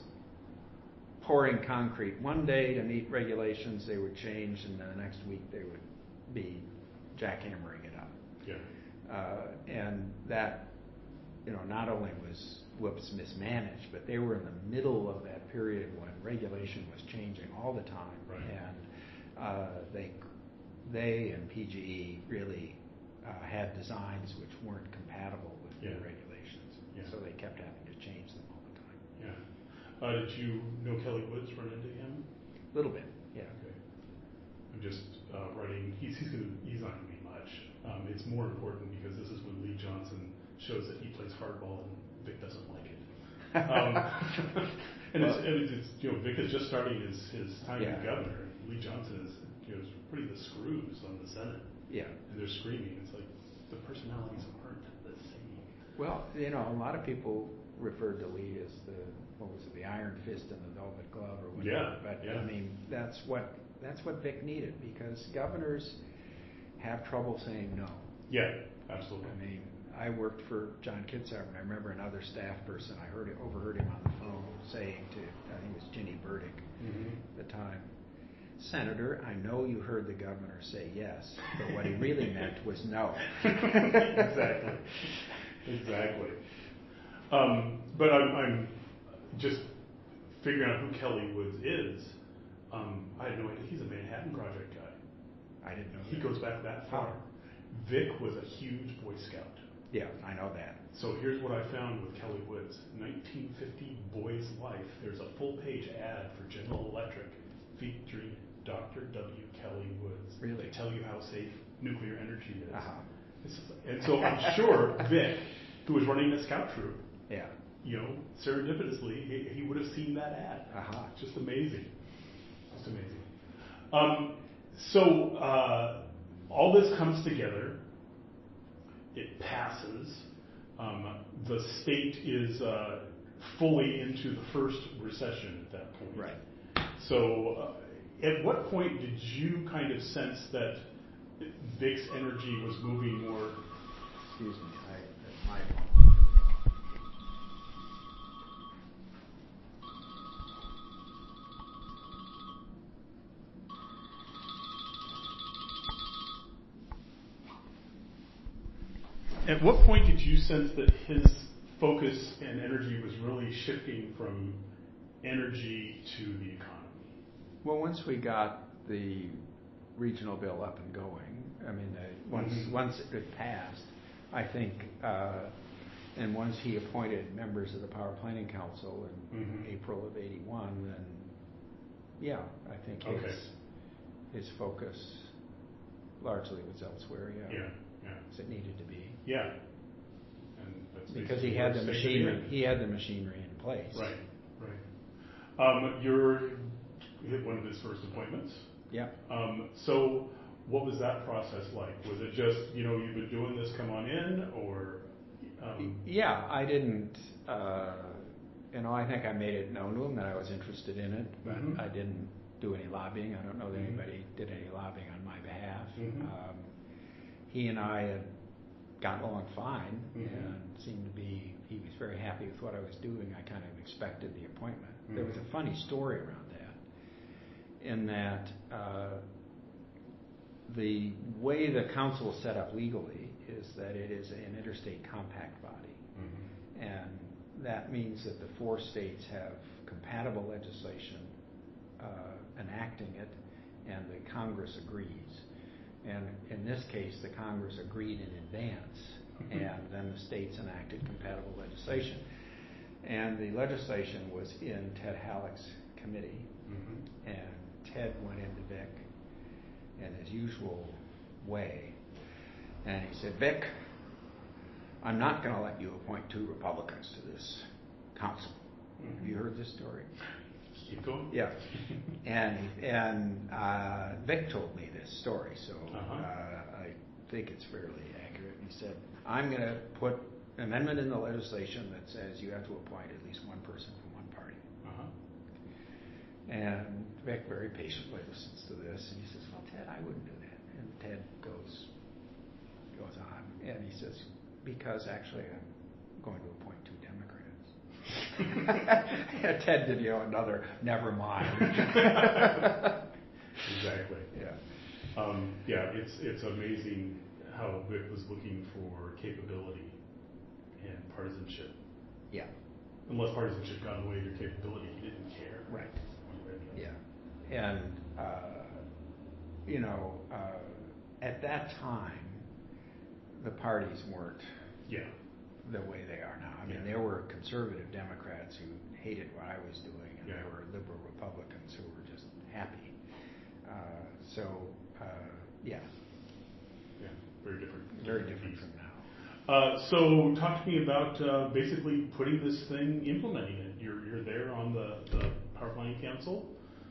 B: pouring concrete. One day to meet regulations, they would change, and then the next week they would be jackhammering it up.
A: Yeah.
B: Uh, and that, you know, not only was Whoops mismanaged, but they were in the middle of that period when regulation was changing all the time,
A: right.
B: and uh, they they and P G E really uh, had designs which weren't compatible with yeah. new regulations,
A: yeah.
B: so they kept having to change them all the time.
A: Yeah. Uh, did you know Kelly Woods? Run into him?
B: A little bit, yeah.
A: Okay. I'm just uh, writing. He's he's gonna he's not gonna be much. Um, it's more important because this is when Lee Johnson shows that he plays hardball and Vic doesn't like it. Um, and, well, it's, and it's, you know, Vic is just starting his, his time
B: yeah.
A: as governor. Lee Johnson is, you know, putting the screws on the Senate.
B: Yeah.
A: And they're screaming. It's like the personalities aren't the same.
B: Well, you know, a lot of people referred to Lee as the, what was it, the iron fist and the velvet glove or whatever.
A: Yeah.
B: But
A: yeah.
B: I mean, that's what that's what Vic needed, because governors have trouble saying no.
A: Yeah, absolutely.
B: I mean, I worked for John Kitzhaber, and I remember another staff person, I heard it, overheard him on the phone saying to, I think it was Ginny Burdick
A: mm-hmm.
B: at the time, Senator, I know you heard the governor say yes, but what he really meant was no.
A: Exactly. Exactly. Um, but I'm, I'm just figuring out who Kelly Woods is. Um, I had no idea. He's a Manhattan Project guy.
B: I didn't know
A: He
B: that.
A: goes back that far. Vic was a huge Boy Scout.
B: Yeah, I know that.
A: So here's what I found with Kelly Woods. nineteen fifty Boy's Life. There's a full-page ad for General Electric featuring Doctor W. Kelly Woods.
B: Really?
A: To tell you how safe nuclear energy is.
B: Uh-huh.
A: And so I'm sure Vic, who was running the scout troop,
B: yeah.
A: you know, serendipitously, he, he would have seen that ad.
B: Uh-huh.
A: Just amazing. Just amazing. Um, so uh, all this comes together. It passes. Um, the state is uh, fully into the first recession at that point.
B: Right.
A: So uh, at what point did you kind of sense that Vic's energy was moving more?
B: Excuse me, I, my
A: At what point did you sense that his focus and energy was really shifting from energy to the economy?
B: Well, once we got the regional bill up and going, I mean, uh, once mm-hmm. once it passed, I think, uh, and once he appointed members of the Power Planning Council in mm-hmm. April of eighty-one, then, yeah, I think his,
A: okay.
B: his focus largely was elsewhere, yeah.
A: Yeah, yeah.
B: As it needed to be.
A: Yeah. And that's
B: because he had the machinery, he had the machinery in place.
A: Right, right. Um, you're you hit one of his first appointments.
B: Yeah. Um,
A: so, what was that process like? Was it just, you know, you've been doing this, come on in, or? Um...
B: Yeah, I didn't. Uh, you know, I think I made it known to him that I was interested in it, but mm-hmm. I didn't do any lobbying. I don't know that mm-hmm. anybody did any lobbying on my behalf. Mm-hmm. Um, he and I had gotten along fine mm-hmm. and seemed to be, he was very happy with what I was doing. I kind of expected the appointment. Mm-hmm. There was a funny story around that, in that uh, the way the council is set up legally is that it is an interstate compact body. Mm-hmm. And that means that the four states have compatible legislation uh, enacting it, and the Congress agrees. And in this case, the Congress agreed in advance, and then the states enacted compatible legislation. And the legislation was in Ted Halleck's committee, mm-hmm. and Ted went into Vic in his usual way, and he said, "Vic, I'm not going to let you appoint two Republicans to this council." Mm-hmm. Have you heard this story?
A: Keep going.
B: Yeah. and and uh, Vic told me this story, so uh-huh. uh, I think it's fairly accurate. He said, "I'm going to put an amendment in the legislation that says you have to appoint at least one person from one party." Uh-huh. And Vic very patiently listens to this, and he says, "Well, Ted, I wouldn't do that." And Ted goes goes on, and he says, "Because actually I'm going to appoint two Democrats." Ted did, you know, another never mind.
A: Exactly.
B: Yeah.
A: Um, yeah, it's it's amazing how Vic was looking for capability and partisanship.
B: Yeah.
A: Unless partisanship got in the way of your capability, he didn't care.
B: Right. Yeah. And, uh, you know, uh, at that time, the parties weren't
A: yeah.
B: the way they are now. I mean,
A: yeah.
B: there were conservative Democrats who hated what I was doing, and
A: yeah.
B: there were liberal Republicans who were just happy. Uh, so, uh, yeah.
A: Yeah, very different.
B: Very different from now.
A: Uh, so talk to me about uh, basically putting this thing, implementing it. You're you're there on the, the Power Planning Council.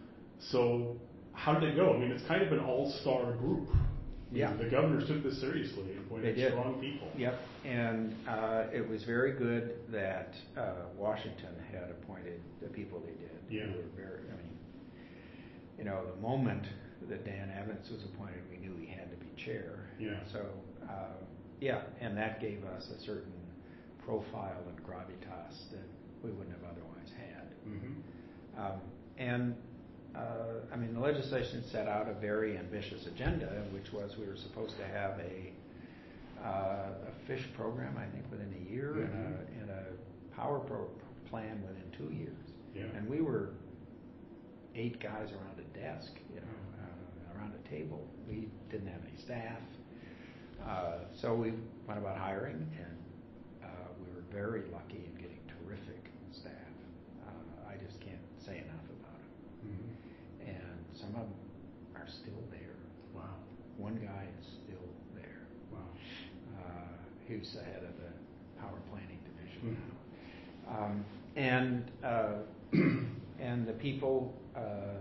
A: So how did it go? I mean, it's kind of an all-star group.
B: Yeah.
A: The governors took this seriously and appointed strong people.
B: Yep. And uh, it was very good that uh, Washington had appointed the people they did.
A: Yeah.
B: Who were very, I mean, you know, the moment that Dan Evans was appointed, we knew he had to be chair.
A: Yeah.
B: So, uh, yeah, and that gave us a certain profile and gravitas that we wouldn't have otherwise had. Mm-hmm. Um, and Uh, I mean, the legislation set out a very ambitious agenda, which was we were supposed to have a, uh, a fish program, I think, within a year, mm-hmm. and, a, and a power pro- plan within two years.
A: Yeah.
B: And we were eight guys around a desk, you know, uh, around a table. We didn't have any staff. Uh, so we went about hiring, and uh, we were very lucky in getting terrific staff. Uh, I just can't say enough about it. Mm-hmm. And some of them are still there.
A: Wow.
B: One guy is still there.
A: Wow.
B: Uh, who's the head of the power planning division
A: mm-hmm.
B: now. Um, and uh, and the people, uh,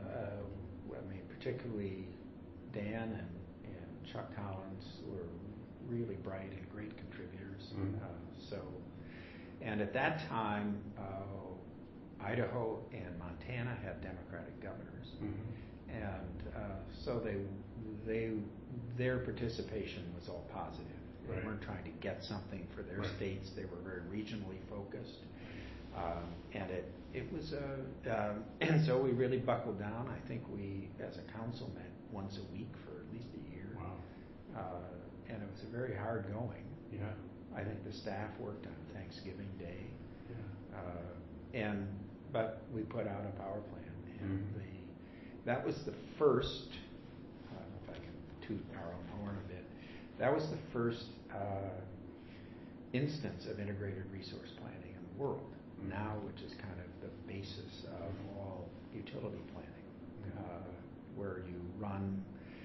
B: uh, I mean, particularly Dan and, and Chuck Collins were really bright and great contributors. Mm-hmm. Uh, so, and at that time, uh, Idaho and Montana had Democratic governors, mm-hmm. and uh, so they they their participation was all positive. They
A: right.
B: weren't trying to get something for their
A: right.
B: states. They were very regionally focused, um, and it it was a uh, um, and so we really buckled down. I think we, as a council, met once a week for at least a year.
A: Wow.
B: Uh, and it was a very hard going.
A: Yeah.
B: I think the staff worked on Thanksgiving Day.
A: Yeah.
B: Uh, and but we put out a power plan, and mm-hmm. the that was the first. I don't know if I can toot our own horn a bit. That was the first uh, instance of integrated resource planning in the world. Mm-hmm. Now, which is kind of the basis of all utility planning, mm-hmm. uh, where you run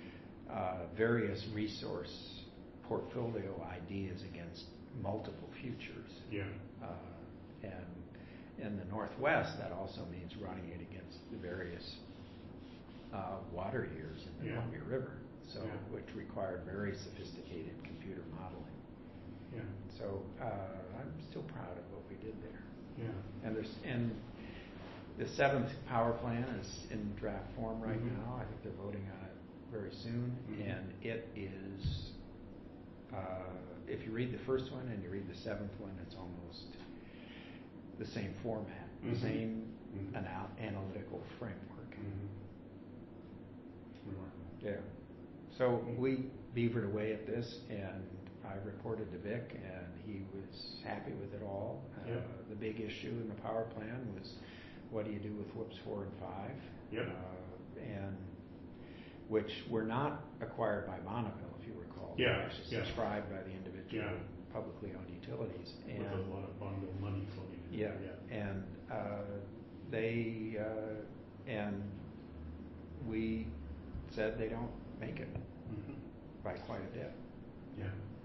B: uh, various resource portfolio ideas against multiple futures.
A: Yeah.
B: Uh, and in the Northwest, that also means running it against the various uh, water years in the yeah. Columbia River, so yeah. which required very sophisticated computer modeling.
A: Yeah.
B: So uh, I'm still proud of what we did there.
A: Yeah.
B: And there's and the seventh power plan is in draft form right mm-hmm. now. I think they're voting on it very soon, mm-hmm. and it is. Uh, if you read the first one and you read the seventh one, it's almost the same format, mm-hmm. the same mm-hmm. anal- analytical framework.
A: Mm-hmm.
B: Yeah. So we beavered away at this, and I reported to Vic, and he was happy with it all. Uh,
A: yep.
B: The big issue in the power plan was, what do you do with whoops four and five?
A: Yep.
B: Uh, and which were not acquired by Bonneville, if you recall.
A: Yeah.
B: They were actually
A: yeah.
B: subscribed by the individual
A: yeah.
B: publicly owned utilities.
A: And with a lot of bundled money floating in.
B: Yeah, yeah. and uh, they uh, and we said they don't make it mm-hmm. by quite a bit.
A: Yeah.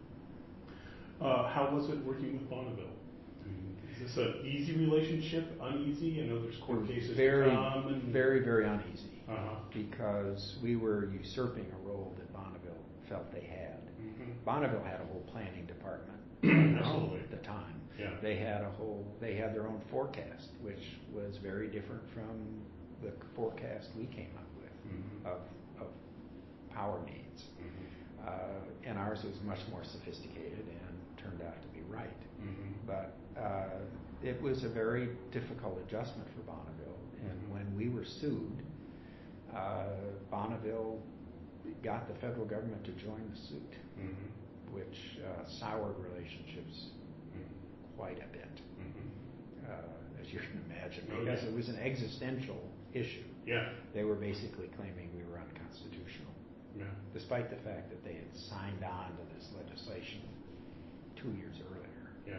A: Uh, how was it working with Bonneville? I mean, is this an easy relationship? Uneasy? I know there's court cases
B: very,
A: to come. And
B: very, very uneasy
A: uh-huh.
B: because we were usurping a role that Bonneville felt they had. Mm-hmm. Bonneville had a whole planning department at the time.
A: Yeah.
B: They had a whole. They had their own forecast, which was very different from the forecast we came up with mm-hmm. of, of power needs. Mm-hmm. Uh, and ours was much more sophisticated and turned out to be right. Mm-hmm. But uh, it was a very difficult adjustment for Bonneville. And mm-hmm. when we were sued, uh, Bonneville got the federal government to join the suit, mm-hmm. which uh, soured relationships mm-hmm. quite a bit, mm-hmm. uh, as you can imagine, because okay. it was an existential issue.
A: Yeah.
B: They were basically claiming we were unconstitutional,
A: yeah.
B: despite the fact that they had signed on to this legislation two years earlier.
A: Yeah.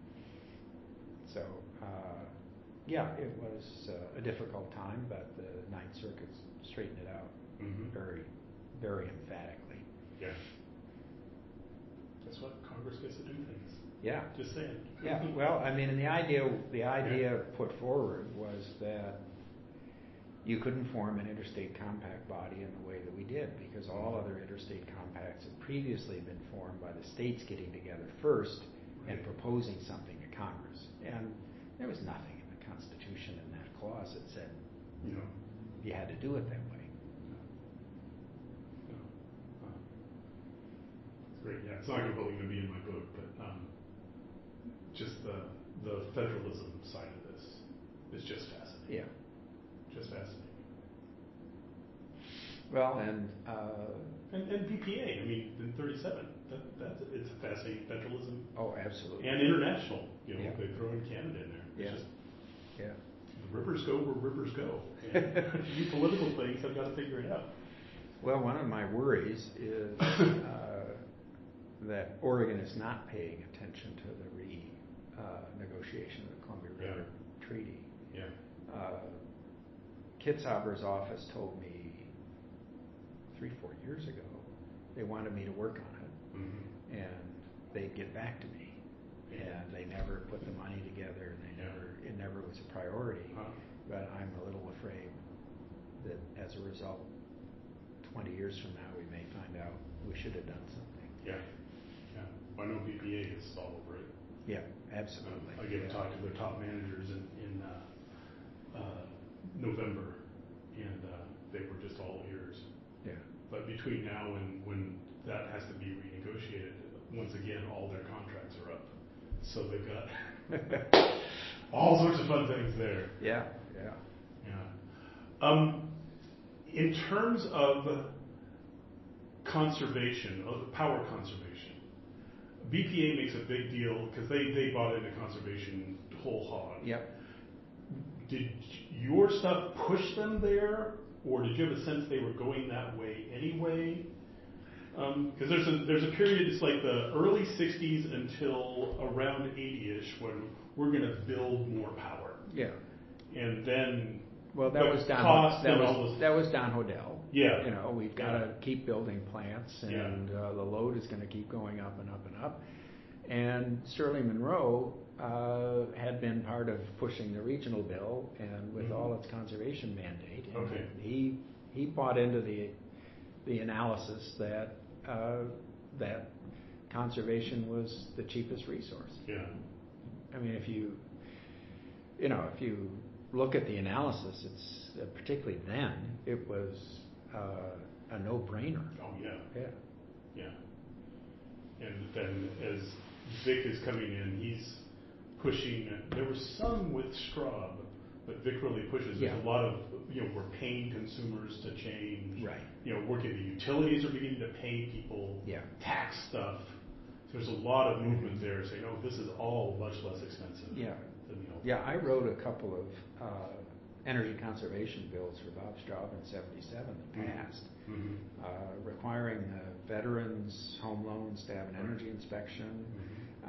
B: So, uh, yeah, it was uh, a difficult time, but the Ninth Circuit straightened it out mm-hmm. very, very emphatically.
A: Yeah. That's what Congress gets to do things.
B: Yeah.
A: Just saying.
B: Yeah. Well, I mean, and the idea, the idea yeah. put forward was that you couldn't form an interstate compact body in the way that we did, because all other interstate compacts had previously been formed by the states getting together first right. and proposing something to Congress. And there was nothing in the Constitution in that clause that said
A: you know
B: you had to do it that way.
A: No. No. Uh, it's great. Yeah, it's not going to be in my book, but um, just the the federalism side of this is just fascinating.
B: Yeah.
A: Just fascinating.
B: Well, and uh,
A: and, and B P A. I mean, in thirty-seven, that that's it's a fascinating federalism.
B: Oh, absolutely.
A: And international. You know,
B: yeah.
A: they throw in Canada in there. It's
B: yeah.
A: Just,
B: yeah.
A: The rivers go where rivers go. And these political things, I've got to figure it out.
B: Well, one of my worries is uh, that Oregon is not paying attention to the re uh, negotiation of the Columbia River
A: yeah.
B: Treaty.
A: Yeah.
B: Uh, Kitzhaber's office told me three, four years ago they wanted me to work on it, mm-hmm. and they'd get back to me, and they never put the money together, and they
A: yeah.
B: never, it never was a priority.
A: Huh.
B: But I'm a little afraid that as a result, twenty years from now, we may find out we should have done something.
A: Yeah, yeah. I know B P A is all over it.
B: Yeah, absolutely.
A: Um, I get to
B: yeah.
A: talk to their top managers in, in uh, uh, November, and uh, they were just all ears.
B: Yeah.
A: But between now and when that has to be renegotiated, once again, all their contracts are up. So they've got all sorts of fun things there.
B: Yeah, yeah.
A: Yeah. Um, in terms of conservation, of power conservation, B P A makes a big deal because they, they bought into conservation whole hog.
B: Yep.
A: Did your stuff push them there, or did you have a sense they were going that way anyway? Because um, there's a there's a period, it's like the early sixties until around eighty-ish when we're going to build more power.
B: Yeah.
A: And then
B: well, that was Don
A: cost
B: that
A: and
B: was
A: all this.
B: that was Don Hodel.
A: Yeah.
B: You know, we've got
A: yeah.
B: to keep building plants, and
A: yeah.
B: uh, the load is going to keep going up and up and up. And Sterling Monroe uh, had been part of pushing the regional bill, and with mm-hmm. all its conservation mandate, and
A: okay.
B: he he bought into the the analysis that uh, that conservation was the cheapest resource.
A: Yeah.
B: I mean, if you you know if you look at the analysis, it's uh, particularly then it was uh, a no-brainer.
A: Oh yeah.
B: Yeah.
A: Yeah. And then as Vic is coming in, he's pushing. There was some with Straub, but Vic really pushes. There's
B: yeah.
A: a lot of, you know, we're paying consumers to change.
B: Right.
A: You know, working the utilities are beginning to pay people.
B: Yeah.
A: Tax stuff. So there's a lot of movement there saying, oh, this is all much less expensive.
B: Yeah.
A: Than the old
B: yeah, I wrote a couple of uh, energy conservation bills for Bob Straub in seventy-seven that passed, mm-hmm. uh, requiring the veterans' home loans to have an energy inspection, mm-hmm.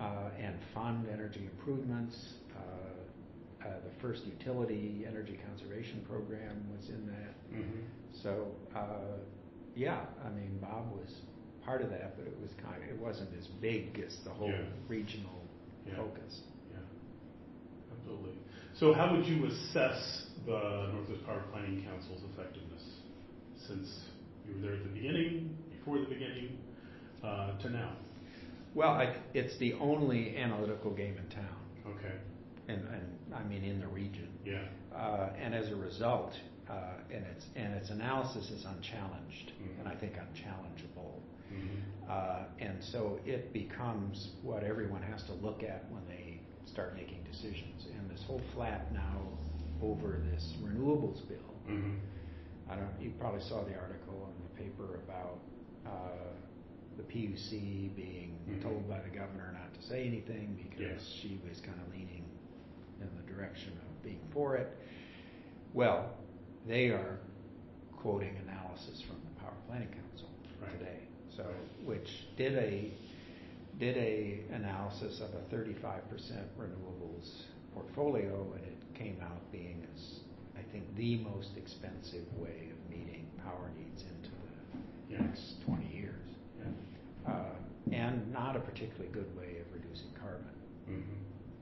B: fund energy improvements. Uh, uh, the first utility energy conservation program was in that.
A: Mm-hmm.
B: So, uh, yeah, I mean, Bob was part of that, but it was kind of, it wasn't as big as the whole
A: yeah.
B: regional
A: yeah.
B: focus.
A: Yeah, absolutely. So how would you assess the Northwest Power Planning Council's effectiveness since you were there at the beginning, before the beginning, uh, to now?
B: Well, I, it's the only analytical game in town.
A: Okay.
B: And, and I mean in the region.
A: Yeah.
B: Uh, and as a result, uh, and its and its analysis is unchallenged, mm-hmm. and I think unchallengeable. Mm-hmm. Uh, and so it becomes what everyone has to look at when they start making decisions. And this whole flap now over this renewables bill.
A: Mm-hmm.
B: I don't. You probably saw the article in the paper about uh, the P U C being mm-hmm. told by the governor not to say anything because
A: yes.
B: she was kind of leaning in the direction of being for it. Well, they are quoting analysis from the Power Planning Council
A: right.
B: today. So, which did a did a analysis of a thirty-five percent renewables portfolio, and it came out being as I think the most expensive way of meeting power needs into the
A: yeah.
B: next twenty years,
A: yeah.
B: uh, and not a particularly good way of reducing carbon.
A: Mm-hmm.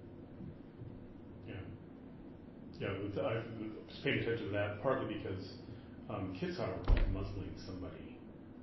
A: Yeah, yeah. I was paying attention to that partly because um, Kitsar was muzzling somebody.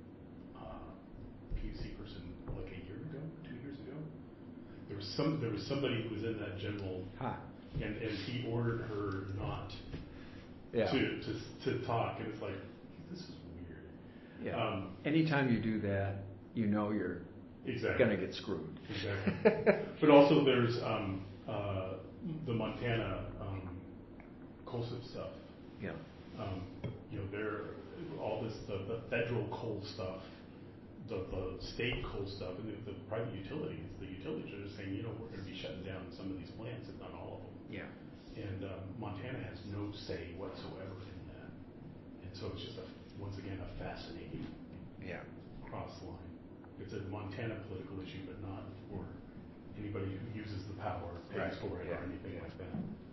A: P U C person like a year ago, two years ago. There was some. There was somebody who was in that general,
B: huh.
A: and, and he ordered her not
B: yeah.
A: to, to to talk, and it's like this is weird.
B: Yeah.
A: Um,
B: Anytime you do that, you know you're
A: exactly.
B: going to get screwed.
A: Exactly. But also there's um, uh, the Montana um, Colson stuff.
B: Yeah.
A: Um, you know, there all this the, the federal coal stuff. The, the state coal stuff and the, the private utilities, the utilities are just saying, you know, we're going to be shutting down some of these plants, if not all of them.
B: Yeah.
A: And um, Montana has no say whatsoever in that. And so it's just, a, once again, a fascinating
B: yeah.
A: cross line. It's a Montana political issue, but not for anybody who uses the power, pays
B: right.
A: for it,
B: yeah.
A: or anything
B: yeah.
A: like that.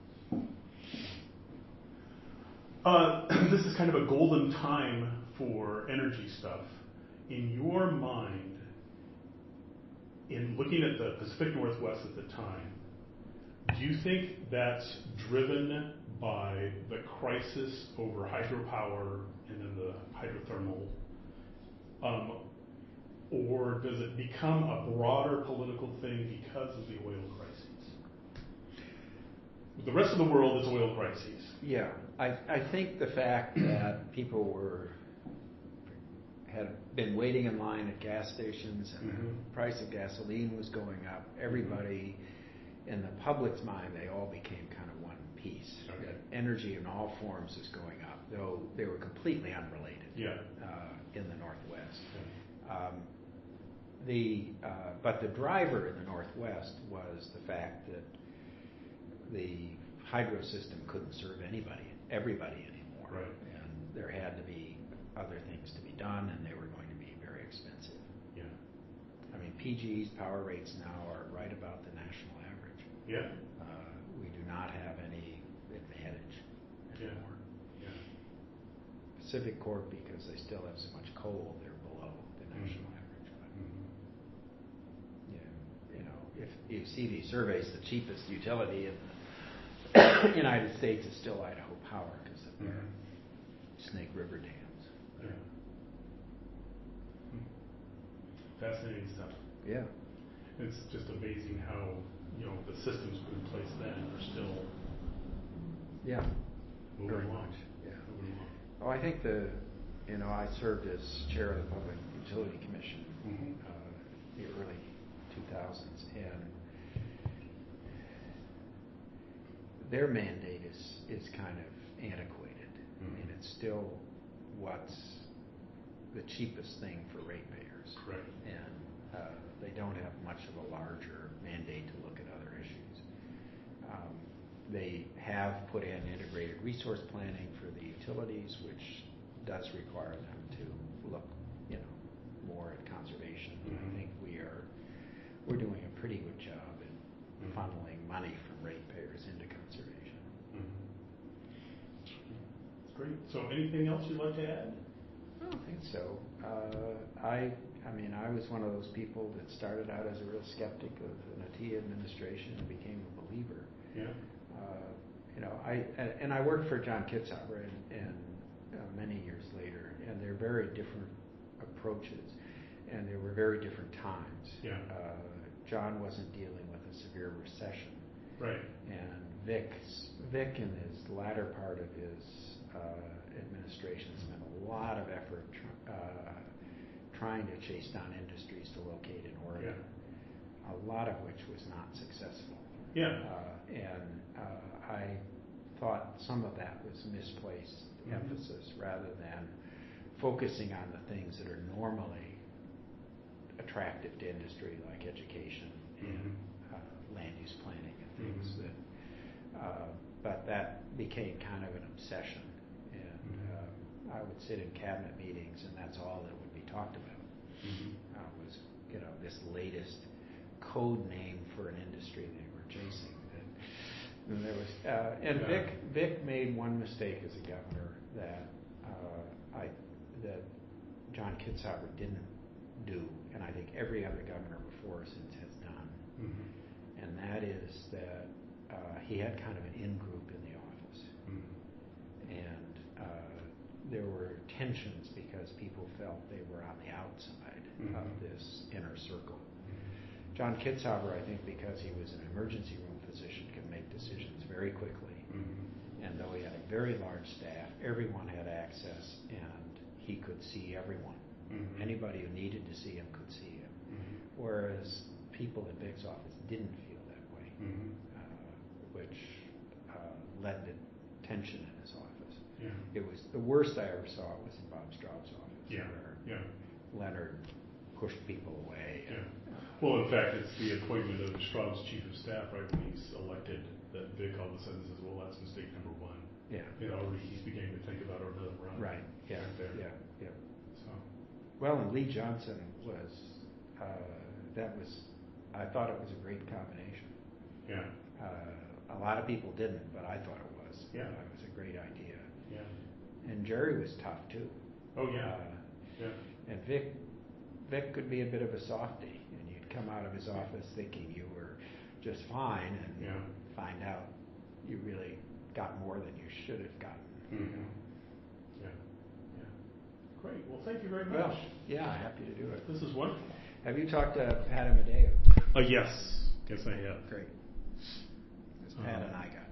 A: Uh, this is kind of a golden time for energy stuff. In your mind, in looking at the Pacific Northwest at the time, do you think that's driven by the crisis over hydropower and then the hydrothermal, um, or does it become a broader political thing because of the oil crises? The rest of the world is oil crises.
B: Yeah, I, I think the fact that people were had been waiting in line at gas stations and mm-hmm. the price of gasoline was going up. Everybody, in the public's mind, they all became kind of one piece.
A: Okay.
B: That energy in all forms is going up, though they were completely unrelated
A: yeah.
B: uh, in the Northwest.
A: Okay.
B: Um, the uh, but the driver in the Northwest was the fact that the hydro system couldn't serve anybody, everybody anymore,
A: right.
B: and there had to be other things to be done, and they were going to be very expensive.
A: Yeah.
B: I mean, P G E's power rates now are right about the national average.
A: Yeah.
B: Uh, we do not have any advantage anymore.
A: Yeah. Yeah.
B: Pacific Corp, because they still have so much coal, they're below the national
A: mm-hmm.
B: average. But,
A: mm-hmm.
B: yeah, you know, if you see these surveys, the cheapest utility in the United States is still Idaho Power because of their mm-hmm. Snake River dams.
A: Yeah. Fascinating stuff.
B: Yeah.
A: It's just amazing how, you know, the systems put in place then are still
B: yeah.
A: moving
B: Very
A: along.
B: much. Yeah.
A: Moving along.
B: Oh, I think the, you know, I served as chair of the Public Utility Commission
A: mm-hmm.
B: uh, in the early two thousands, and their mandate is, is kind of antiquated.
A: Mm-hmm.
B: I mean, it's still what's the cheapest thing for ratepayers.
A: Right.
B: And uh, they don't have much of a larger mandate to look at other issues. Um, they have put in integrated resource planning for the utilities, which does require them to look, you know, more at conservation. Mm-hmm. I think we are we're doing a pretty good job in money from ratepayers into conservation.
A: Mm-hmm. Great. So anything else you'd like to add?
B: I don't think so. Uh, I I mean, I was one of those people that started out as a real skeptic of the Natia administration and became a believer.
A: Yeah.
B: Uh, you know, I and I worked for John Kitzhaber and, and uh, many years later, and they're very different approaches, and there were very different times.
A: Yeah.
B: Uh, John wasn't dealing with a severe recession.
A: Right.
B: And Vic's, Vic, in his latter part of his uh, administration, spent a lot of effort tr- uh, trying to chase down industries to locate in Oregon, yeah. a lot of which was not successful.
A: Yeah.
B: Uh, and uh, I thought some of that was misplaced mm-hmm. emphasis rather than focusing on the things that are normally attractive to industry, like education mm-hmm. and uh, land use planning and things mm-hmm. that. Uh, but that became kind of an obsession, and mm-hmm. uh, I would sit in cabinet meetings, and that's all that would be talked about. Mm-hmm. Uh, was you know this latest code name for an industry they were chasing. And, and there was uh, and yeah. Vic Vic made one mistake as a governor that uh, I that John Kitzhaber didn't do, and I think every other governor before since has done, mm-hmm. and that is that uh, he had kind of an in-group in the office, mm-hmm. and uh, there were tensions because people felt they were on the outside mm-hmm. of this inner circle. Mm-hmm. John Kitzhaber, I think, because he was an emergency room physician, could make decisions very quickly, mm-hmm. and though he had a very large staff, everyone had access, and he could see everyone. Mm-hmm. Anybody who needed to see him could see him. Mm-hmm. Whereas people in Vic's office didn't feel that way, mm-hmm. uh, which uh, led to tension in his office. Yeah. It was the worst I ever saw was in Bob Straub's office,
A: yeah.
B: where
A: yeah.
B: Leonard pushed people away.
A: Yeah. And, uh, well, in fact, it's the appointment of Straub's chief of staff, right, when he's elected, that Vic all of a sudden says, well, that's mistake number one.
B: Yeah.
A: You know, already he's beginning to think about another run.
B: Right. Yeah.
A: Right there.
B: Yeah. Yeah.
A: So.
B: Well, and Lee Johnson was, uh, that was, I thought it was a great combination.
A: Yeah.
B: Uh, a lot of people didn't, but I thought it was.
A: Yeah.
B: Uh, it was a great idea.
A: Yeah.
B: And Jerry was tough too.
A: Oh yeah.
B: Uh,
A: yeah.
B: And Vic, Vic could be a bit of a softie, and you'd come out of his office thinking you were just fine, and
A: yeah.
B: find out you really got more than you should have gotten.
A: Mm-hmm. You know? Yeah. Yeah. Great. Well, thank you very much.
B: Well, yeah, happy to do it.
A: This is wonderful.
B: Have you talked to Pat Amadeo?
A: Uh, yes. Yes, I have.
B: Great. Because Pat um, and I got